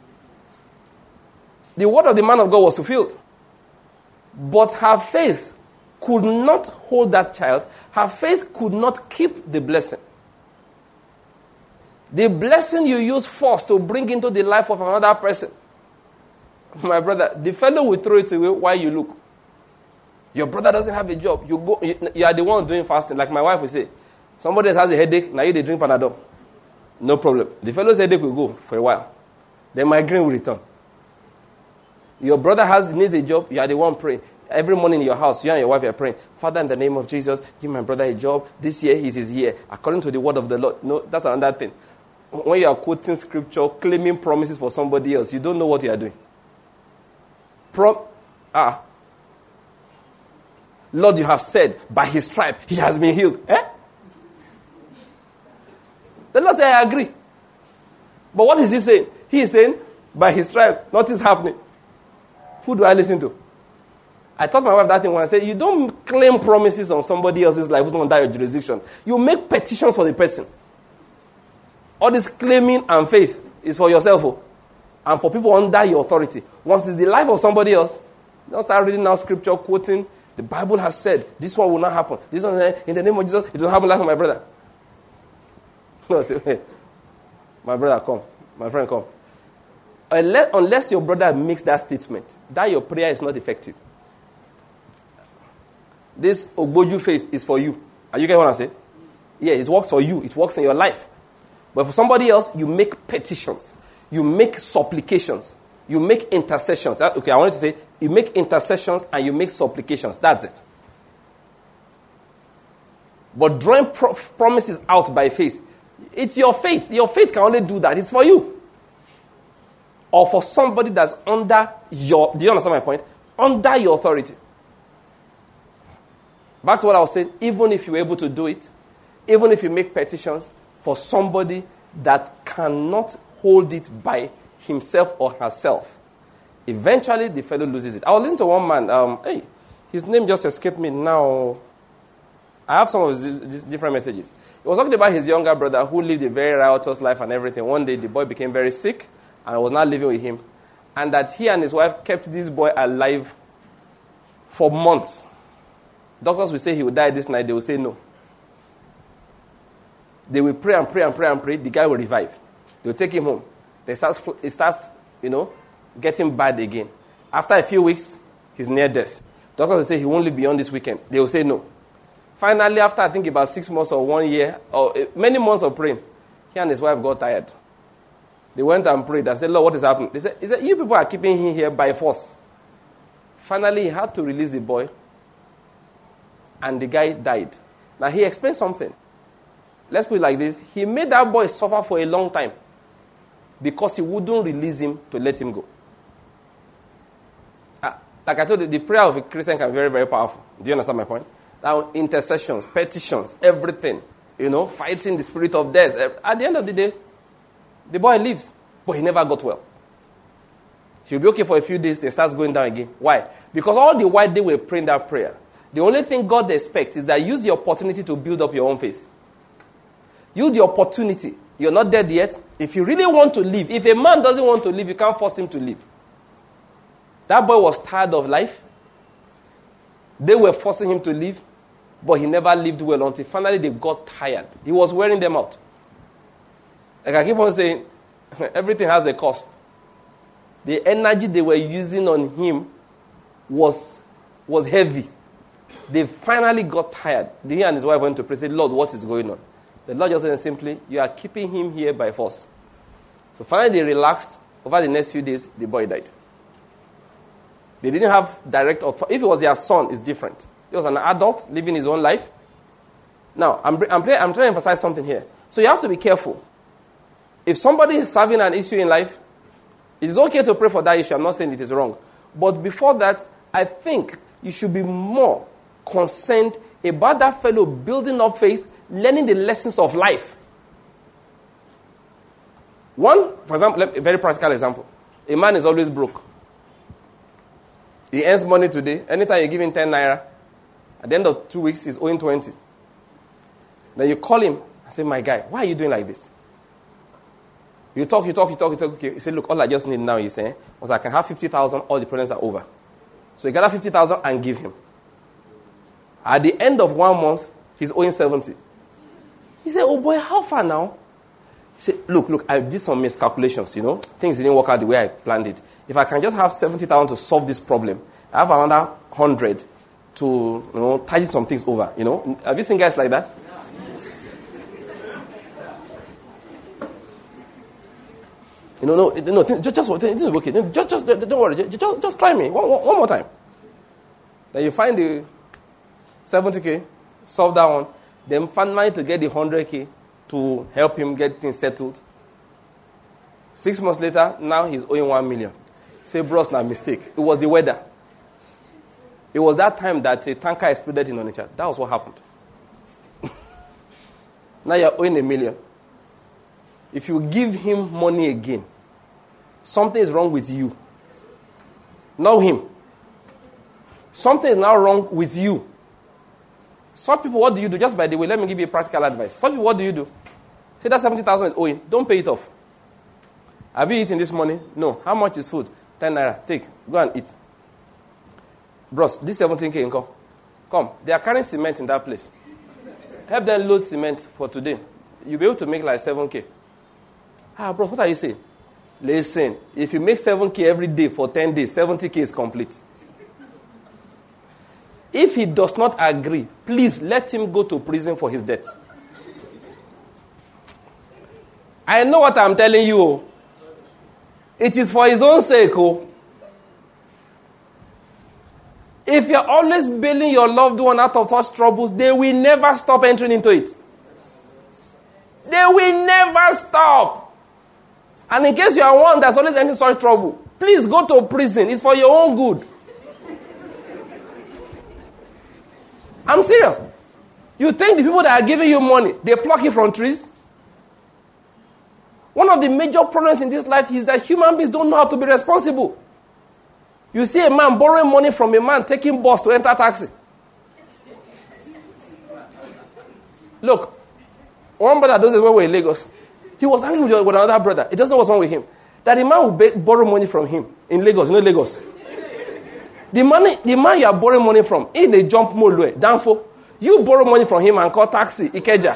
The word of the man of God was fulfilled. But her faith could not hold that child. Her faith could not keep the blessing. The blessing you use force to bring into the life of another person. My brother, the fellow will throw it away while you look. Your brother doesn't have a job. You go. You, you are the one doing fasting. Like my wife will say, somebody else has a headache, now you they drink Panadol. No problem. The fellow's headache will go for a while. Then migraine will return. Your brother has needs a job, you are the one praying. Every morning in your house, you and your wife are praying, Father, in the name of Jesus, give my brother a job. This year, he is here. According to the word of the Lord. No, that's another thing. When you are quoting scripture, claiming promises for somebody else, you don't know what you are doing. Prom- ah. Lord, you have said, by his stripe, he has been healed. Eh? The Lord said, I agree. But what is he saying? He is saying, by his stripe, nothing's happening. Who do I listen to? I told my wife that thing when I said, you don't claim promises on somebody else's life who's not under your jurisdiction. You make petitions for the person. All this claiming and faith is for yourself oh, and for people under your authority. Once it's the life of somebody else, don't start reading now scripture, quoting, the Bible has said, this one will not happen. This one, in the name of Jesus, it will happen like my brother. No, say, hey, my brother, come. My friend, come. Unless, unless your brother makes that statement, that your prayer is not effective. This Ogboju faith is for you. Are you getting what I say? Yeah, it works for you. It works in your life. But for somebody else, you make petitions. You make supplications. You make intercessions. That, okay, I wanted to say, you make intercessions and you make supplications. That's it. But drawing pro- promises out by faith, it's your faith. Your faith can only do that. It's for you. Or for somebody that's under your, do you understand my point? Under your authority. Back to what I was saying, even if you're able to do it, even if you make petitions for somebody that cannot hold it by himself or herself, eventually the fellow loses it. I was listening to one man, um, hey, his name just escaped me now. I have some of these, these different messages. He was talking about his younger brother who lived a very riotous life and everything. One day the boy became very sick and was not living with him. And that he and his wife kept this boy alive for months. Doctors will say he will die this night. They will say no. They will pray and pray and pray and pray. The guy will revive. They will take him home. They starts, it starts, you know, getting bad again. After a few weeks, he's near death. Doctors will say he won't live beyond this weekend. They will say no. Finally, after I think about six months or one year, or many months of praying, he and his wife got tired. They went and prayed and said, Lord, what is happening? They said, he said, you people are keeping him here by force. Finally, he had to release the boy. And the guy died. Now, he explained something. Let's put it like this. He made that boy suffer for a long time because he wouldn't release him to let him go. Uh, like I told you, the prayer of a Christian can be very, very powerful. Do you understand my point? Now, intercessions, petitions, everything. You know, fighting the spirit of death. At the end of the day, the boy lives, but he never got well. He'll be okay for a few days, then starts going down again. Why? Because all the while they were praying that prayer, the only thing God expects is that use the opportunity to build up your own faith. Use the opportunity. You're not dead yet. If you really want to live, if a man doesn't want to live, you can't force him to live. That boy was tired of life. They were forcing him to live, but he never lived well until finally they got tired. He was wearing them out. Like I keep on saying, everything has a cost. The energy they were using on him was, was heavy. They finally got tired. He and his wife went to pray, said, Lord, what is going on? The Lord just said simply, you are keeping him here by force. So finally they relaxed. Over the next few days, the boy died. They didn't have direct authority. If it was their son, it's different. He was an adult living his own life. Now, I'm, I'm, I'm trying to emphasize something here. So you have to be careful. If somebody is having an issue in life, it is okay to pray for that issue. I'm not saying it is wrong. But before that, I think you should be more concerned about that fellow building up faith, learning the lessons of life. One, for example, a very practical example. A man is always broke. He earns money today. Anytime you give him ten naira, at the end of two weeks, he's owing twenty. Then you call him and say, my guy, why are you doing like this? You talk, you talk, you talk, you talk. Okay. He said, look, all I just need now, he's saying, was I can have fifty thousand, all the problems are over. So you gather fifty thousand and give him. At the end of one month, he's owing seventy. He said, oh boy, how far now? He said, look, look, I did some miscalculations, you know. Things didn't work out the way I planned it. If I can just have seventy thousand to solve this problem, I have another one hundred to, you know, tidy some things over, you know. Have you seen guys like that? You know, no, no, just, just, this is okay. Just, just, don't worry. Just, just, just try me one, one more time. Then you find the seventy K, solve that one. Then find money to get the one hundred K to help him get things settled. Six months later, now he's owing one million. Say, bros, not mistake. It was the weather. It was that time that a tanker exploded in Onitsha. That was what happened. Now you're owing a million. If you give him money again, something is wrong with you. Not him. Something is now wrong with you. Some people, what do you do? Just by the way, let me give you a practical advice. Some people, what do you do? Say that seventy thousand is owing. Don't pay it off. Have you eaten this morning? No. How much is food? ten naira. Take. Go and eat. Bros, this seventeen K income. Come. They are carrying cement in that place. Help them load cement for today. You'll be able to make like seven K. Ah, bro, what are you saying? Listen, if you make seven K every day for ten days, seventy K is complete. If he does not agree, please let him go to prison for his debt. I know what I'm telling you. It is for his own sake. Oh. If you're always bailing your loved one out of such troubles, they will never stop entering into it. They will never stop. And in case you are one that's always entering such trouble, please go to prison. It's for your own good. I'm serious. You think the people that are giving you money, they pluck it from trees? One of the major problems in this life is that human beings don't know how to be responsible. You see a man borrowing money from a man taking bus to enter taxi. Look, one brother does it when we were in Lagos. He was angry with, with another brother. It doesn't know what's wrong with him. That the man will be, borrow money from him in Lagos. You know Lagos. The money, the man you are borrowing money from, in the jump mole, Danfo, you borrow money from him and call taxi, Ikeja.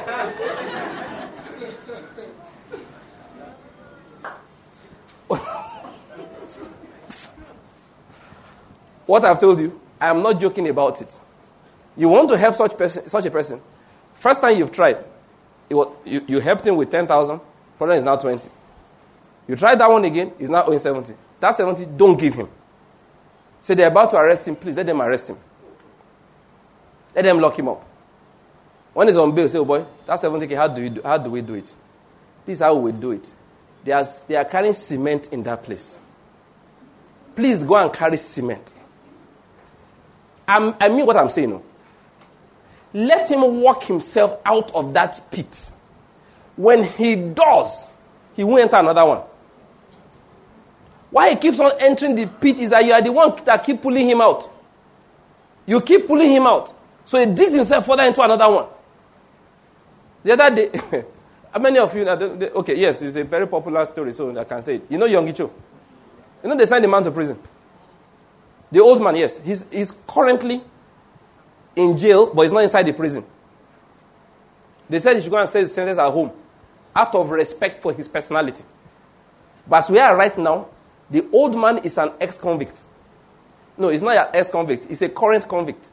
What I've told you, I am not joking about it. You want to help such person, such a person. First time you've tried, it was, you, you helped him with ten thousand, problem is now twenty. You try that one again, he's now owing seventy. That seventy, don't give him. Say they're about to arrest him, please let them arrest him. Let them lock him up. When he's on bail, say, oh boy, that seventy K, how do, you do, how do we do it? This is how we do it. They are, they are carrying cement in that place. Please go and carry cement. I'm, I mean what I'm saying. No? Let him walk himself out of that pit. When he does, he won't enter another one. Why he keeps on entering the pit is that you are the one that keep pulling him out. You keep pulling him out. So he digs himself further into another one. The other day, how many of you, okay, yes, it's a very popular story, so I can say it. You know Yongicho? You know they signed him out to prison. The old man, yes, he's, he's currently in jail, but he's not inside the prison. They said he should go and serve his sentence at home, out of respect for his personality. But as we are right now, the old man is an ex-convict. No, he's not an ex-convict. He's a current convict.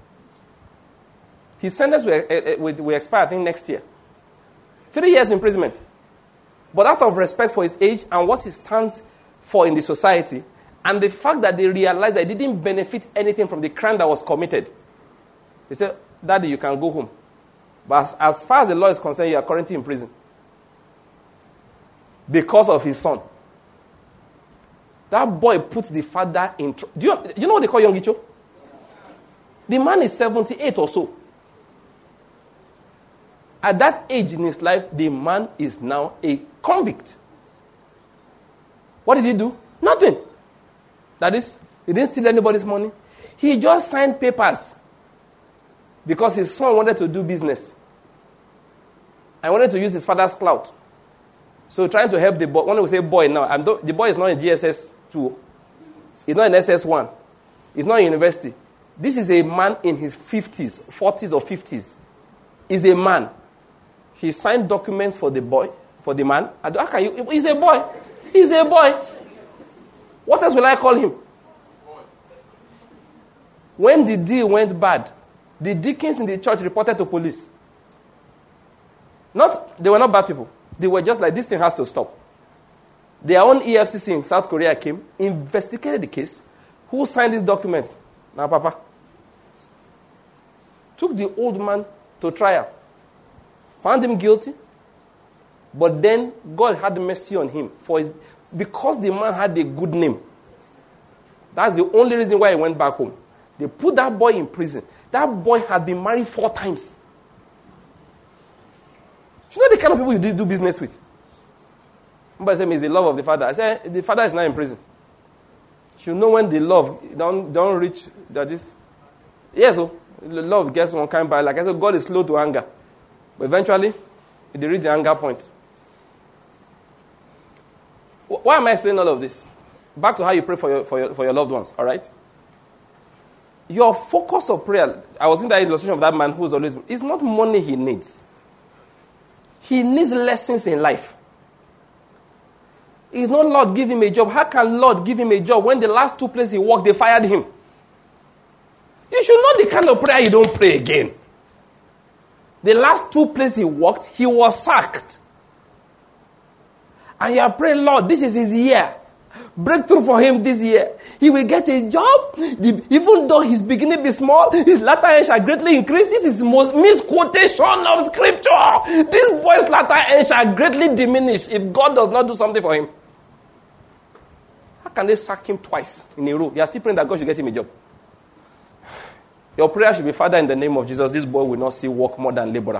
His sentence will, uh, will, will expire, I think, next year. Three years imprisonment. But out of respect for his age and what he stands for in the society, and the fact that they realized that they didn't benefit anything from the crime that was committed, they said, Daddy, you can go home. But as, as far as the law is concerned, you are currently in prison. Because of his son. That boy puts the father in trouble. Do you, do you know what they call Yongicho? The man is seventy-eight or so. At that age in his life, the man is now a convict. What did he do? Nothing. That is, he didn't steal anybody's money. He just signed papers because his son wanted to do business. I wanted to use his father's clout. So trying to help the boy. When we say boy now, I'm do, the boy is not in G S S two. He's not in S S one. He's not in university. This is a man in his fifties, forties or fifties. He's a man. He signed documents for the boy, for the man. How can you? He's a boy. He's a boy. What else will I call him? When the deal went bad, the deacons in the church reported to police. Not, they were not bad people. They were just like, this thing has to stop. Their own E F C C in South Korea came, investigated the case. Who signed these documents? Now, Papa. Took the old man to trial. Found him guilty. But then God had mercy on him for his, because the man had a good name. That's the only reason why he went back home. They put that boy in prison. That boy had been married four times. You know the kind of people you do business with? Somebody said, it's the love of the father. I said, the father is now in prison. You know when the love don't, don't reach that is. Yes, so the love gets one kind by. Like I said, God is slow to anger. But eventually, they reach the anger point. Why am I explaining all of this? Back to how you pray for your, for your, for your loved ones, all right? Your focus of prayer, I was thinking that illustration of that man who's always, it's not money he needs. He needs lessons in life. It's not Lord give him a job. How can Lord give him a job when the last two places he worked, they fired him? You should know the kind of prayer you don't pray again. The last two places he worked, he was sacked. And you are praying, Lord, this is his year. Breakthrough for him this year. He will get a job. The, even though his beginning be small, his latter end shall greatly increase. This is the most misquotation of scripture. This boy's latter end shall greatly diminish if God does not do something for him. How can they sack him twice in a row? You are still praying that God should get him a job. Your prayer should be, Father, in the name of Jesus, this boy will not see work more than laborer.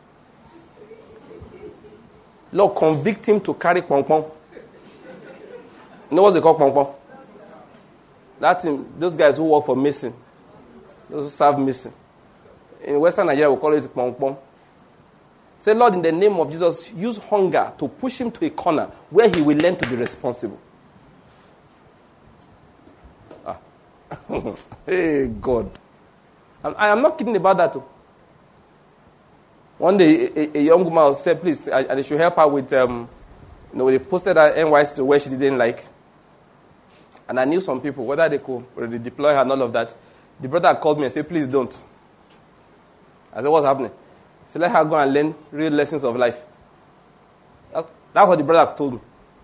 Lord, convict him to carry pong pong. You know what they call pong pong? That thing, those guys who work for Mason, those who serve Mason. In Western Nigeria, we call it pong pong. Say, Lord, in the name of Jesus, use hunger to push him to a corner where he will learn to be responsible. Ah. Hey, God. I am not kidding about that too. One day, a, a young woman said, please, I, I should help her with, um, you know, they posted her N Y C to where she didn't like. And I knew some people, whether they could redeploy her and all of that. The brother called me and said, please don't. I said, what's happening? He said, let her go and learn real lessons of life. That, that's what the brother told me.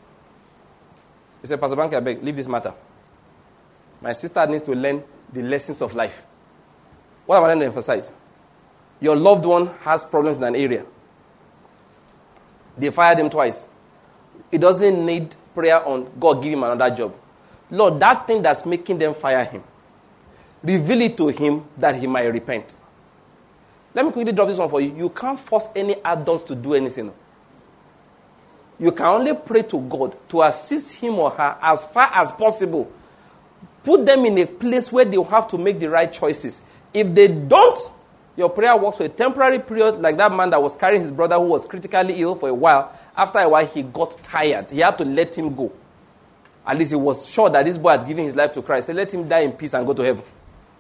He said, Pastor Banky, I beg, leave this matter. My sister needs to learn the lessons of life. What am I going to emphasize? Your loved one has problems in an area. They fired him twice. It doesn't need prayer on God give him another job. Lord, that thing that's making them fire him, reveal it to him that he might repent. Let me quickly drop this one for you. You can't force any adult to do anything. You can only pray to God to assist him or her as far as possible. Put them in a place where they'll have to make the right choices. If they don't, your prayer works for a temporary period, like that man that was carrying his brother who was critically ill for a while. After a while, he got tired. He had to let him go. At least he was sure that this boy had given his life to Christ. So let him die in peace and go to heaven.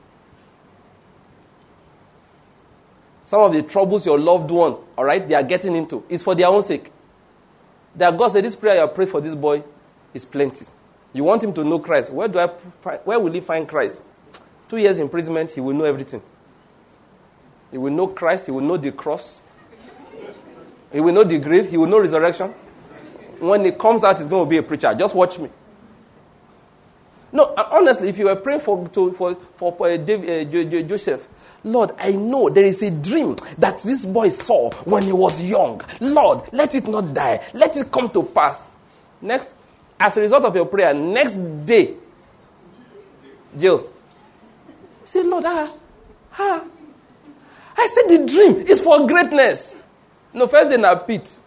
Some of the troubles your loved one, all right, they are getting into, is for their own sake. That God said, this prayer you pray for this boy is plenty. You want him to know Christ. Where do I find, where will he find Christ? Two years imprisonment, he will know everything. He will know Christ. He will know the cross. He will know the grave. He will know resurrection. When he comes out, he's going to be a preacher. Just watch me. No, honestly, if you were praying for to, for for uh, David, uh, Joseph, Lord, I know there is a dream that this boy saw when he was young. Lord, let it not die. Let it come to pass. Next, as a result of your prayer, next day, Jill, say, Lord, ah, ah. I said the dream is for greatness. No, first day, now Pete.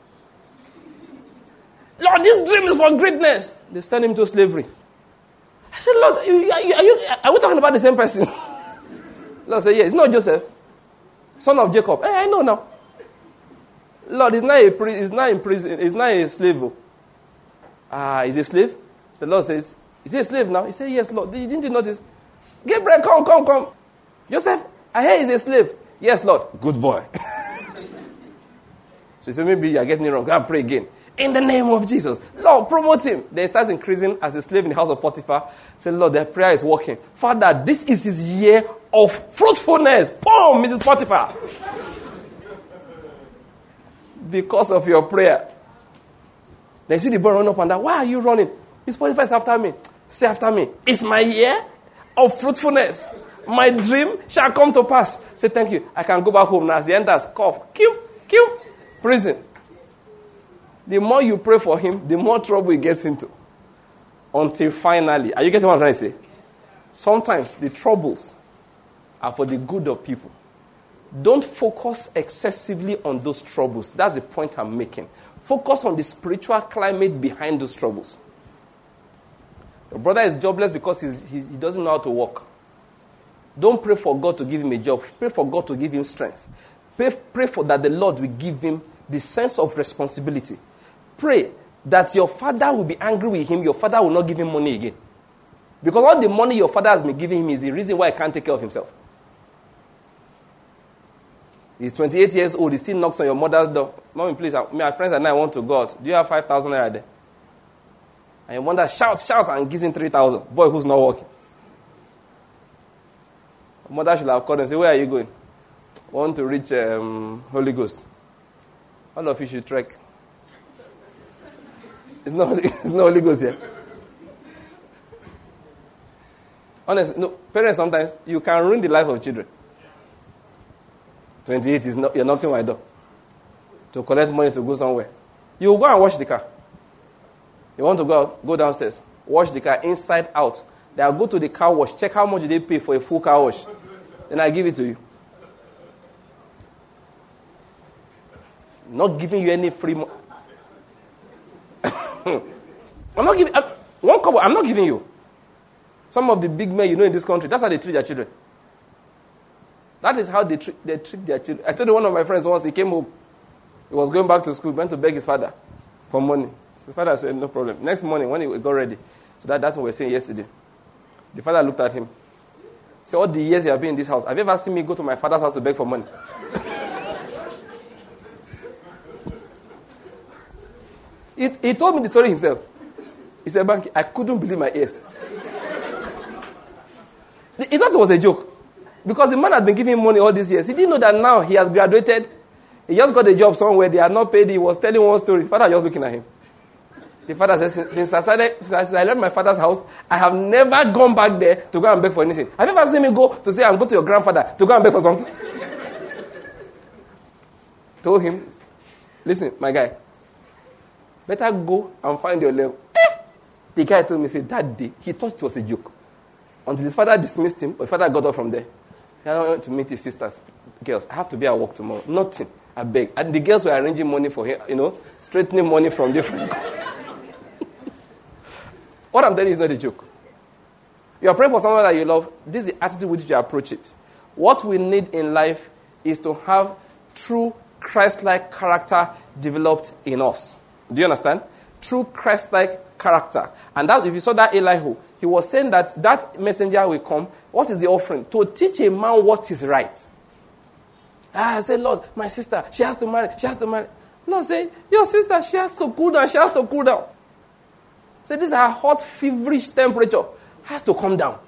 Lord, this dream is for greatness. They send him to slavery. I said, Lord, are, you, are, you, are we talking about the same person? Lord said, yeah, it's not Joseph, son of Jacob. Hey, I know now. Lord, he's not a pri- he's not in prison. He's not a slave. Ah, is he a slave? The Lord says, is he a slave now? He said, yes, Lord. Didn't you notice? Gabriel, come, come, come. Joseph, I hear he's a slave. Yes, Lord. Good boy. So he said, maybe you are getting it wrong. Go and pray again. In the name of Jesus. Lord, promote him. Then he starts increasing as a slave in the house of Potiphar. Say, Lord, their prayer is working. Father, this is his year of fruitfulness. Boom, Missus Potiphar. Because of your prayer. Then you see the boy run up and down. Why are you running? Missus Potiphar is after me. Say after me. It's my year of fruitfulness. My dream shall come to pass. Say, thank you. I can go back home now. As he enters, cough. Kill, kill. Prison. The more you pray for him, the more trouble he gets into. Until finally, are you getting what I'm trying to say? Sometimes the troubles are for the good of people. Don't focus excessively on those troubles. That's the point I'm making. Focus on the spiritual climate behind those troubles. Your brother is jobless because he's, he, he doesn't know how to work. Don't pray for God to give him a job. Pray for God to give him strength. Pray, pray for that the Lord will give him the sense of responsibility. Pray that your father will be angry with him. Your father will not give him money again. Because all the money your father has been giving him is the reason why he can't take care of himself. He's twenty-eight years old. He still knocks on your mother's door. Mommy, please, my friends and I want to go out. Do you have five thousand naira there? And your mother shouts, shouts, and gives him three thousand. Boy who's not working. Mother should have called and say, where are you going? I want to reach um, Holy Ghost. All of you should trek. It's not, it's not Holy Ghost here. Honestly, no, parents sometimes, you can ruin the life of children. twenty-eight is not, you're knocking my door to collect money to go somewhere. You go and wash the car. You want to go out, go downstairs, wash the car inside out. Then I'll go to the car wash, check how much they pay for a full car wash. Then I give it to you. Not giving you any free money. I'm not giving, I'm, one couple, I'm not giving you. Some of the big men you know in this country, that's how they treat their children. That is how they treat, they treat their children. I told you one of my friends once, he came home. He was going back to school, went to beg his father for money. His father said, no problem. Next morning, when he got ready, so that, that's what we were saying yesterday. The father looked at him. Said, all the years you have been in this house, have you ever seen me go to my father's house to beg for money? he, he told me the story himself. He said, Banky, I couldn't believe my ears. He thought it was a joke. Because the man had been giving him money all these years. He didn't know that now he has graduated. He just got a job somewhere. They had not paid. He was telling one story. The father was just looking at him. The father said, since, since, I started, since I left my father's house, I have never gone back there to go and beg for anything. Have you ever seen me go to say, I'm going to your grandfather to go and beg for something? Told him, listen, my guy, better go and find your level. The guy told me, say, that day, he thought it was a joke. Until his father dismissed him, or his father got up from there. I went to meet his sisters. Girls, I have to be at work tomorrow. Nothing. I beg. And the girls were arranging money for him, you know, straightening money from different. What I'm telling you is not a joke. You are praying for someone that you love. This is the attitude with which you approach it. What we need in life is to have true Christ-like character developed in us. Do you understand? True Christ-like character. And that, if you saw that Elihu, he was saying that that messenger will come. What is the offering? To teach a man what is right. Ah, I said, Lord, my sister, she has to marry. She has to marry. Lord said, your sister, she has to cool down. She has to cool down. So this is her hot, feverish temperature. Has to come down.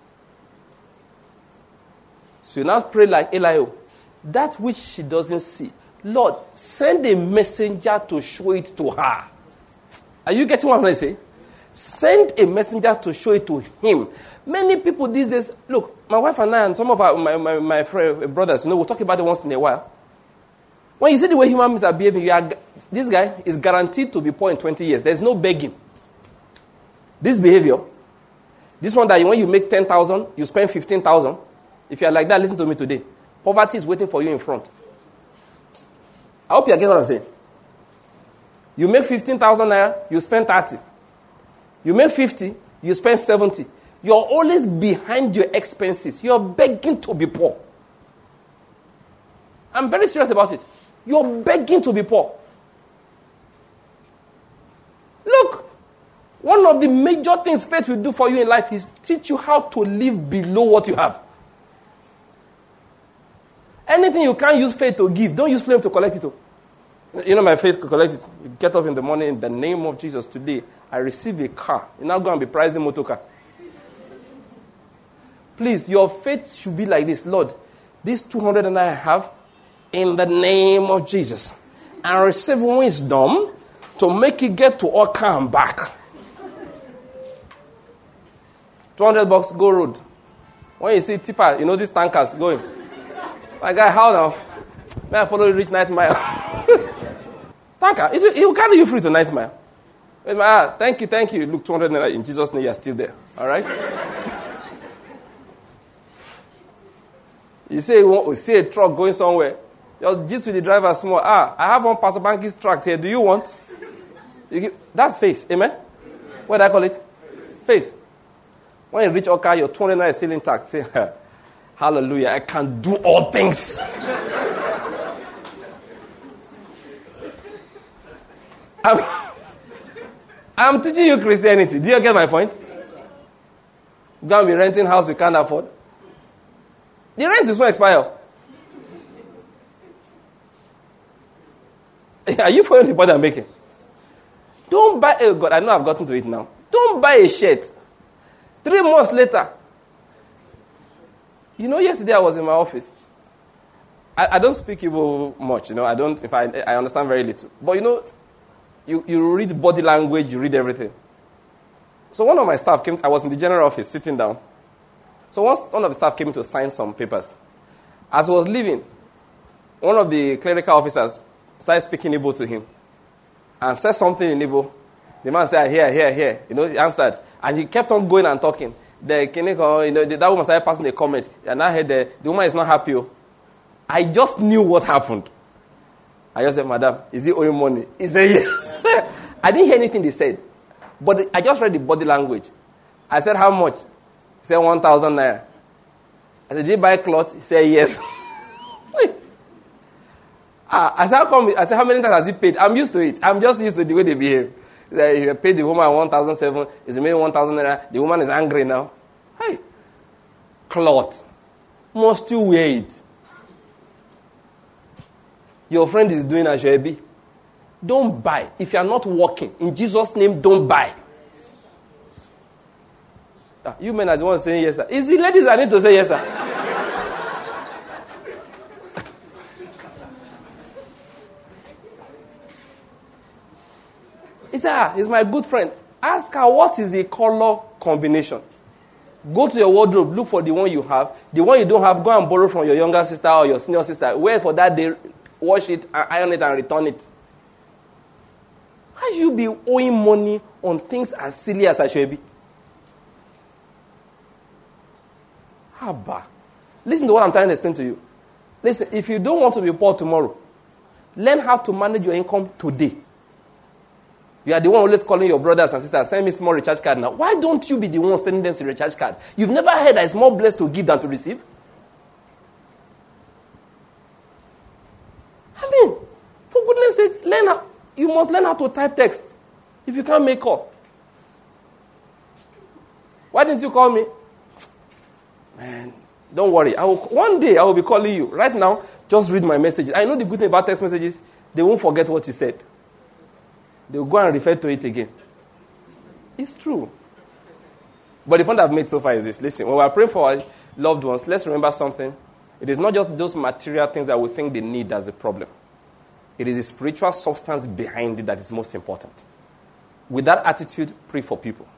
So you now pray like Elihu. That which she doesn't see. Lord, send a messenger to show it to her. Are you getting what I'm going to say? Send a messenger to show it to him. Many people these days, look, my wife and I and some of our, my, my, my friend, brothers, you know, we'll talk about it once in a while. When you see the way human beings are behaving, you are, this guy is guaranteed to be poor in twenty years. There's no begging. This behavior, this one that when you make ten thousand, you spend fifteen thousand. If you are like that, listen to me today. Poverty is waiting for you in front. I hope you are getting what I'm saying. You make fifteen thousand naira, you spend thirty. You make fifty, you spend seventy. You're always behind your expenses. You're begging to be poor. I'm very serious about it. You're begging to be poor. Look, one of the major things faith will do for you in life is teach you how to live below what you have. Anything you can't use faith to give, don't use flame to collect it. You know my faith to collect it. You get up in the morning, in the name of Jesus, today, I receive a car. You're not going to be pricing motor car. Please, your faith should be like this. Lord, this two hundred and I have, in the name of Jesus, and receive wisdom to make it get to Oka and back. two hundred bucks, go road. When you see tipper, you know these tankers going. My guy, how now? May I follow you reach Ninth Mile? Tanker, it, it will carry you free to Ninth Mile. Ah, thank you, thank you. Look, two hundred naira in Jesus' name, you are still there. All right? You say you want to see a truck going somewhere. Just gist with the driver small. Ah, I have one Pastor Banky's truck here. Do you want? You give, that's faith. Amen? What do I call it? Faith. When you reach Oka, your two hundred naira is still intact. Say, hallelujah, I can do all things. I'm, I'm teaching you Christianity. Do you get my point? You're going to be renting house you can't afford. The rent is going to expire. Are you following the point I'm making? Don't buy a God. I know I've gotten to it now. Don't buy a shirt. Three months later. You know, yesterday I was in my office. I, I don't speak Igbo much, you know. I don't, if I, I understand very little. But you know, you, you read body language, you read everything. So one of my staff came, I was in the general office sitting down. So once one of the staff came to sign some papers. As I was leaving, one of the clerical officers started speaking Igbo to him. And said something in Igbo. The man said, here, here, here. You know, he answered. And he kept on going and talking. The, you know, that woman started passing a comment. And I heard the, the woman is not happy. I just knew what happened. I just said, madam, is he owing money? He said, yes. I didn't hear anything they said. But I just read the body language. I said, how much? He said, one thousand naira. I said, did you buy cloth? He said, yes. ah, I said, how come? I said, how many times has he paid? I'm used to it. I'm just used to the way they behave. If you paid the woman one thousand seven, it's made one thousand naira. The woman is angry now. Hey, cloth. Must you wear it? Your friend is doing Ashebi. Don't buy. If you are not working, in Jesus' name, don't buy. Ah, you men are the ones saying yes, sir. It's the ladies that need to say yes, sir. He said, ah, he's my good friend. Ask her what is the color combination. Go to your wardrobe, look for the one you have. The one you don't have, go and borrow from your younger sister or your senior sister. Wear for that day, wash it, and iron it, and return it. How should you be owing money on things as silly as Ashebi? Haba. Listen to what I'm trying to explain to you. Listen, if you don't want to be poor tomorrow, learn how to manage your income today. You are the one always calling your brothers and sisters, send me small recharge card now. Why don't you be the one sending them to recharge card? You've never heard that it's more blessed to give than to receive? I mean, for goodness sake, learn how, you must learn how to type text if you can't make call. Why didn't you call me? Man, don't worry. I will, one day I will be calling you. Right now, just read my messages. I know the good thing about text messages, they won't forget what you said. They will go and refer to it again. It's true. But the point I've made so far is this. Listen, when we are praying for our loved ones, let's remember something. It is not just those material things that we think they need as a problem. It is the spiritual substance behind it that is most important. With that attitude, pray for people.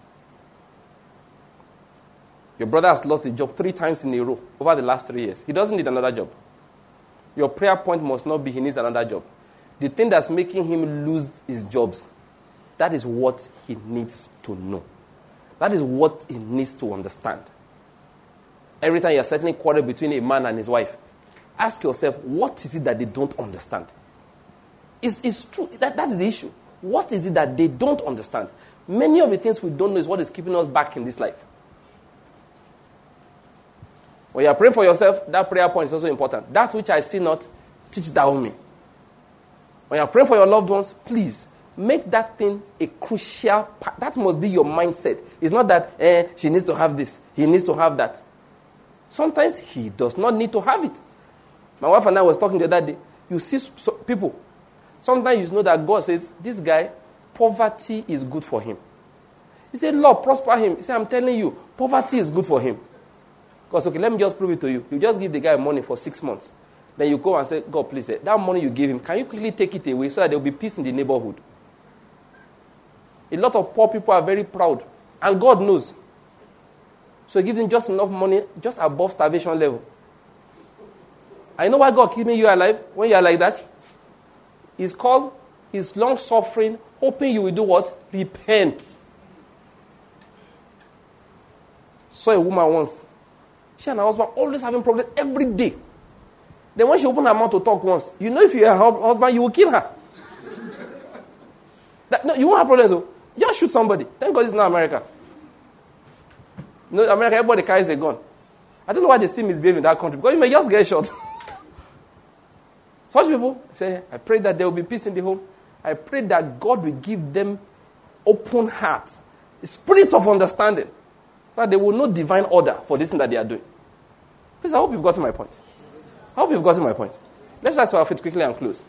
Your brother has lost his job three times in a row over the last three years. He doesn't need another job. Your prayer point must not be he needs another job. The thing that's making him lose his jobs, that is what he needs to know. That is what he needs to understand. Every time you're settling quarrel between a man and his wife, ask yourself, what is it that they don't understand? It's, it's true. That, that is the issue. What is it that they don't understand? Many of the things we don't know is what is keeping us back in this life. When you are praying for yourself, that prayer point is also important. That which I see not, teach thou me. When you are praying for your loved ones, please make that thing a crucial part. That must be your mindset. It's not that eh, she needs to have this, he needs to have that. Sometimes he does not need to have it. My wife and I was talking the other day. You see so, people, sometimes you know that God says, this guy, poverty is good for him. He said, Lord, prosper him. He said, I'm telling you, poverty is good for him. Because, okay, let me just prove it to you. You just give the guy money for six months. Then you go and say, God, please, that money you gave him, can you quickly take it away so that there will be peace in the neighborhood? A lot of poor people are very proud. And God knows. So he gives them just enough money, just above starvation level. I know why God keeping you alive when you are like that. It's called his long suffering, hoping you will do what? Repent. Saw a woman once. She and her husband always having problems every day. Then when she opened her mouth to talk once, you know if you're her husband, you will kill her. That, no, you won't have problems. So just shoot somebody. Thank God it's not America. No, America, everybody carries a gun. I don't know why they still misbehave in that country, because you may just get shot. Such people say, I pray that there will be peace in the home. I pray that God will give them open heart, the spirit of understanding, so that they will know divine order for this thing that they are doing. Please, I hope you've gotten my point. I hope you've gotten my point. Let's rise to our feet quickly and close.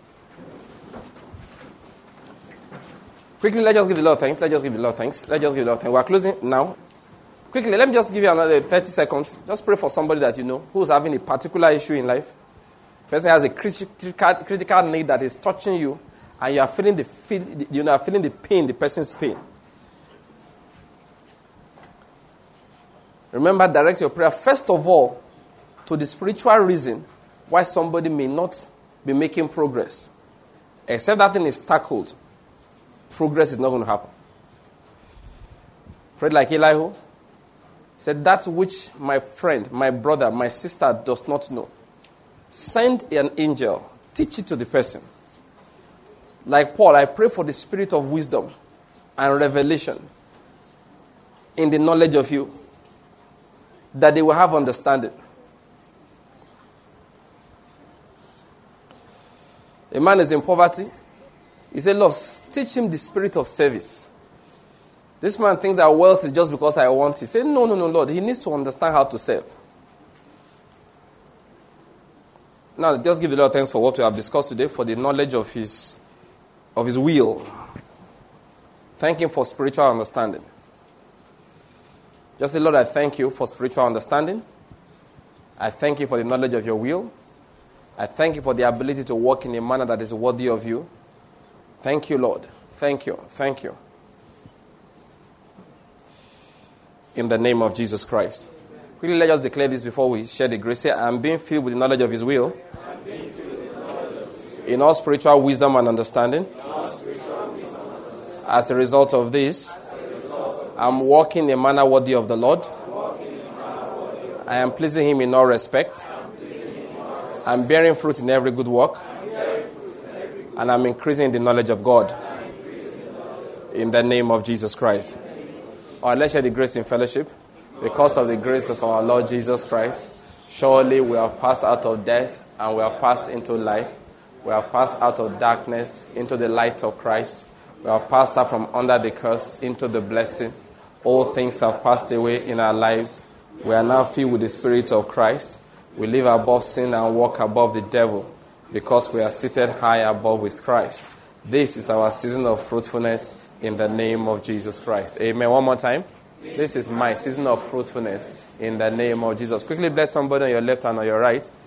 Quickly, let's just give the Lord thanks. Let's just give the Lord thanks. Let's just give the Lord thanks. We're closing now. Quickly, let me just give you another thirty seconds. Just pray for somebody that you know who's having a particular issue in life. The person has a critical, critical need that is touching you, and you are feeling the feel, you know, feeling the pain, the person's pain. Remember, direct your prayer first of all to the spiritual reason why somebody may not be making progress. Except that thing is tackled, progress is not going to happen. Pray like Elihu. Said, that which my friend, my brother, my sister does not know, send an angel, teach it to the person. Like Paul, I pray for the spirit of wisdom and revelation in the knowledge of you, that they will have understanding. A man is in poverty. You say, Lord, teach him the spirit of service. This man thinks that wealth is just because I want it. Say, no, no, no, Lord. He needs to understand how to serve. Now, just give the Lord thanks for what we have discussed today, for the knowledge of his, of his will. Thank him for spiritual understanding. Just say, Lord, I thank you for spiritual understanding. I thank you for the knowledge of your will. I thank you for the ability to walk in a manner that is worthy of you. Thank you, Lord. Thank you. Thank you. In the name of Jesus Christ. Quickly, let us declare this before we share the grace. Say, I am being filled with the knowledge of his will. In all spiritual wisdom and understanding. As a result of this, I'm walking in a manner worthy of the Lord. I am pleasing him in all respect. I'm bearing fruit in every good work. And I'm increasing in the knowledge of God. In the name of Jesus Christ. All right, let's share the grace in fellowship. Because of the grace of our Lord Jesus Christ, surely we have passed out of death and we have passed into life. We have passed out of darkness into the light of Christ. We have passed out from under the curse into the blessing. All things have passed away in our lives. We are now filled with the Spirit of Christ. We live above sin and walk above the devil because we are seated high above with Christ. This is our season of fruitfulness in the name of Jesus Christ. Amen. One more time. This is my season of fruitfulness in the name of Jesus. Quickly bless somebody on your left hand or your right.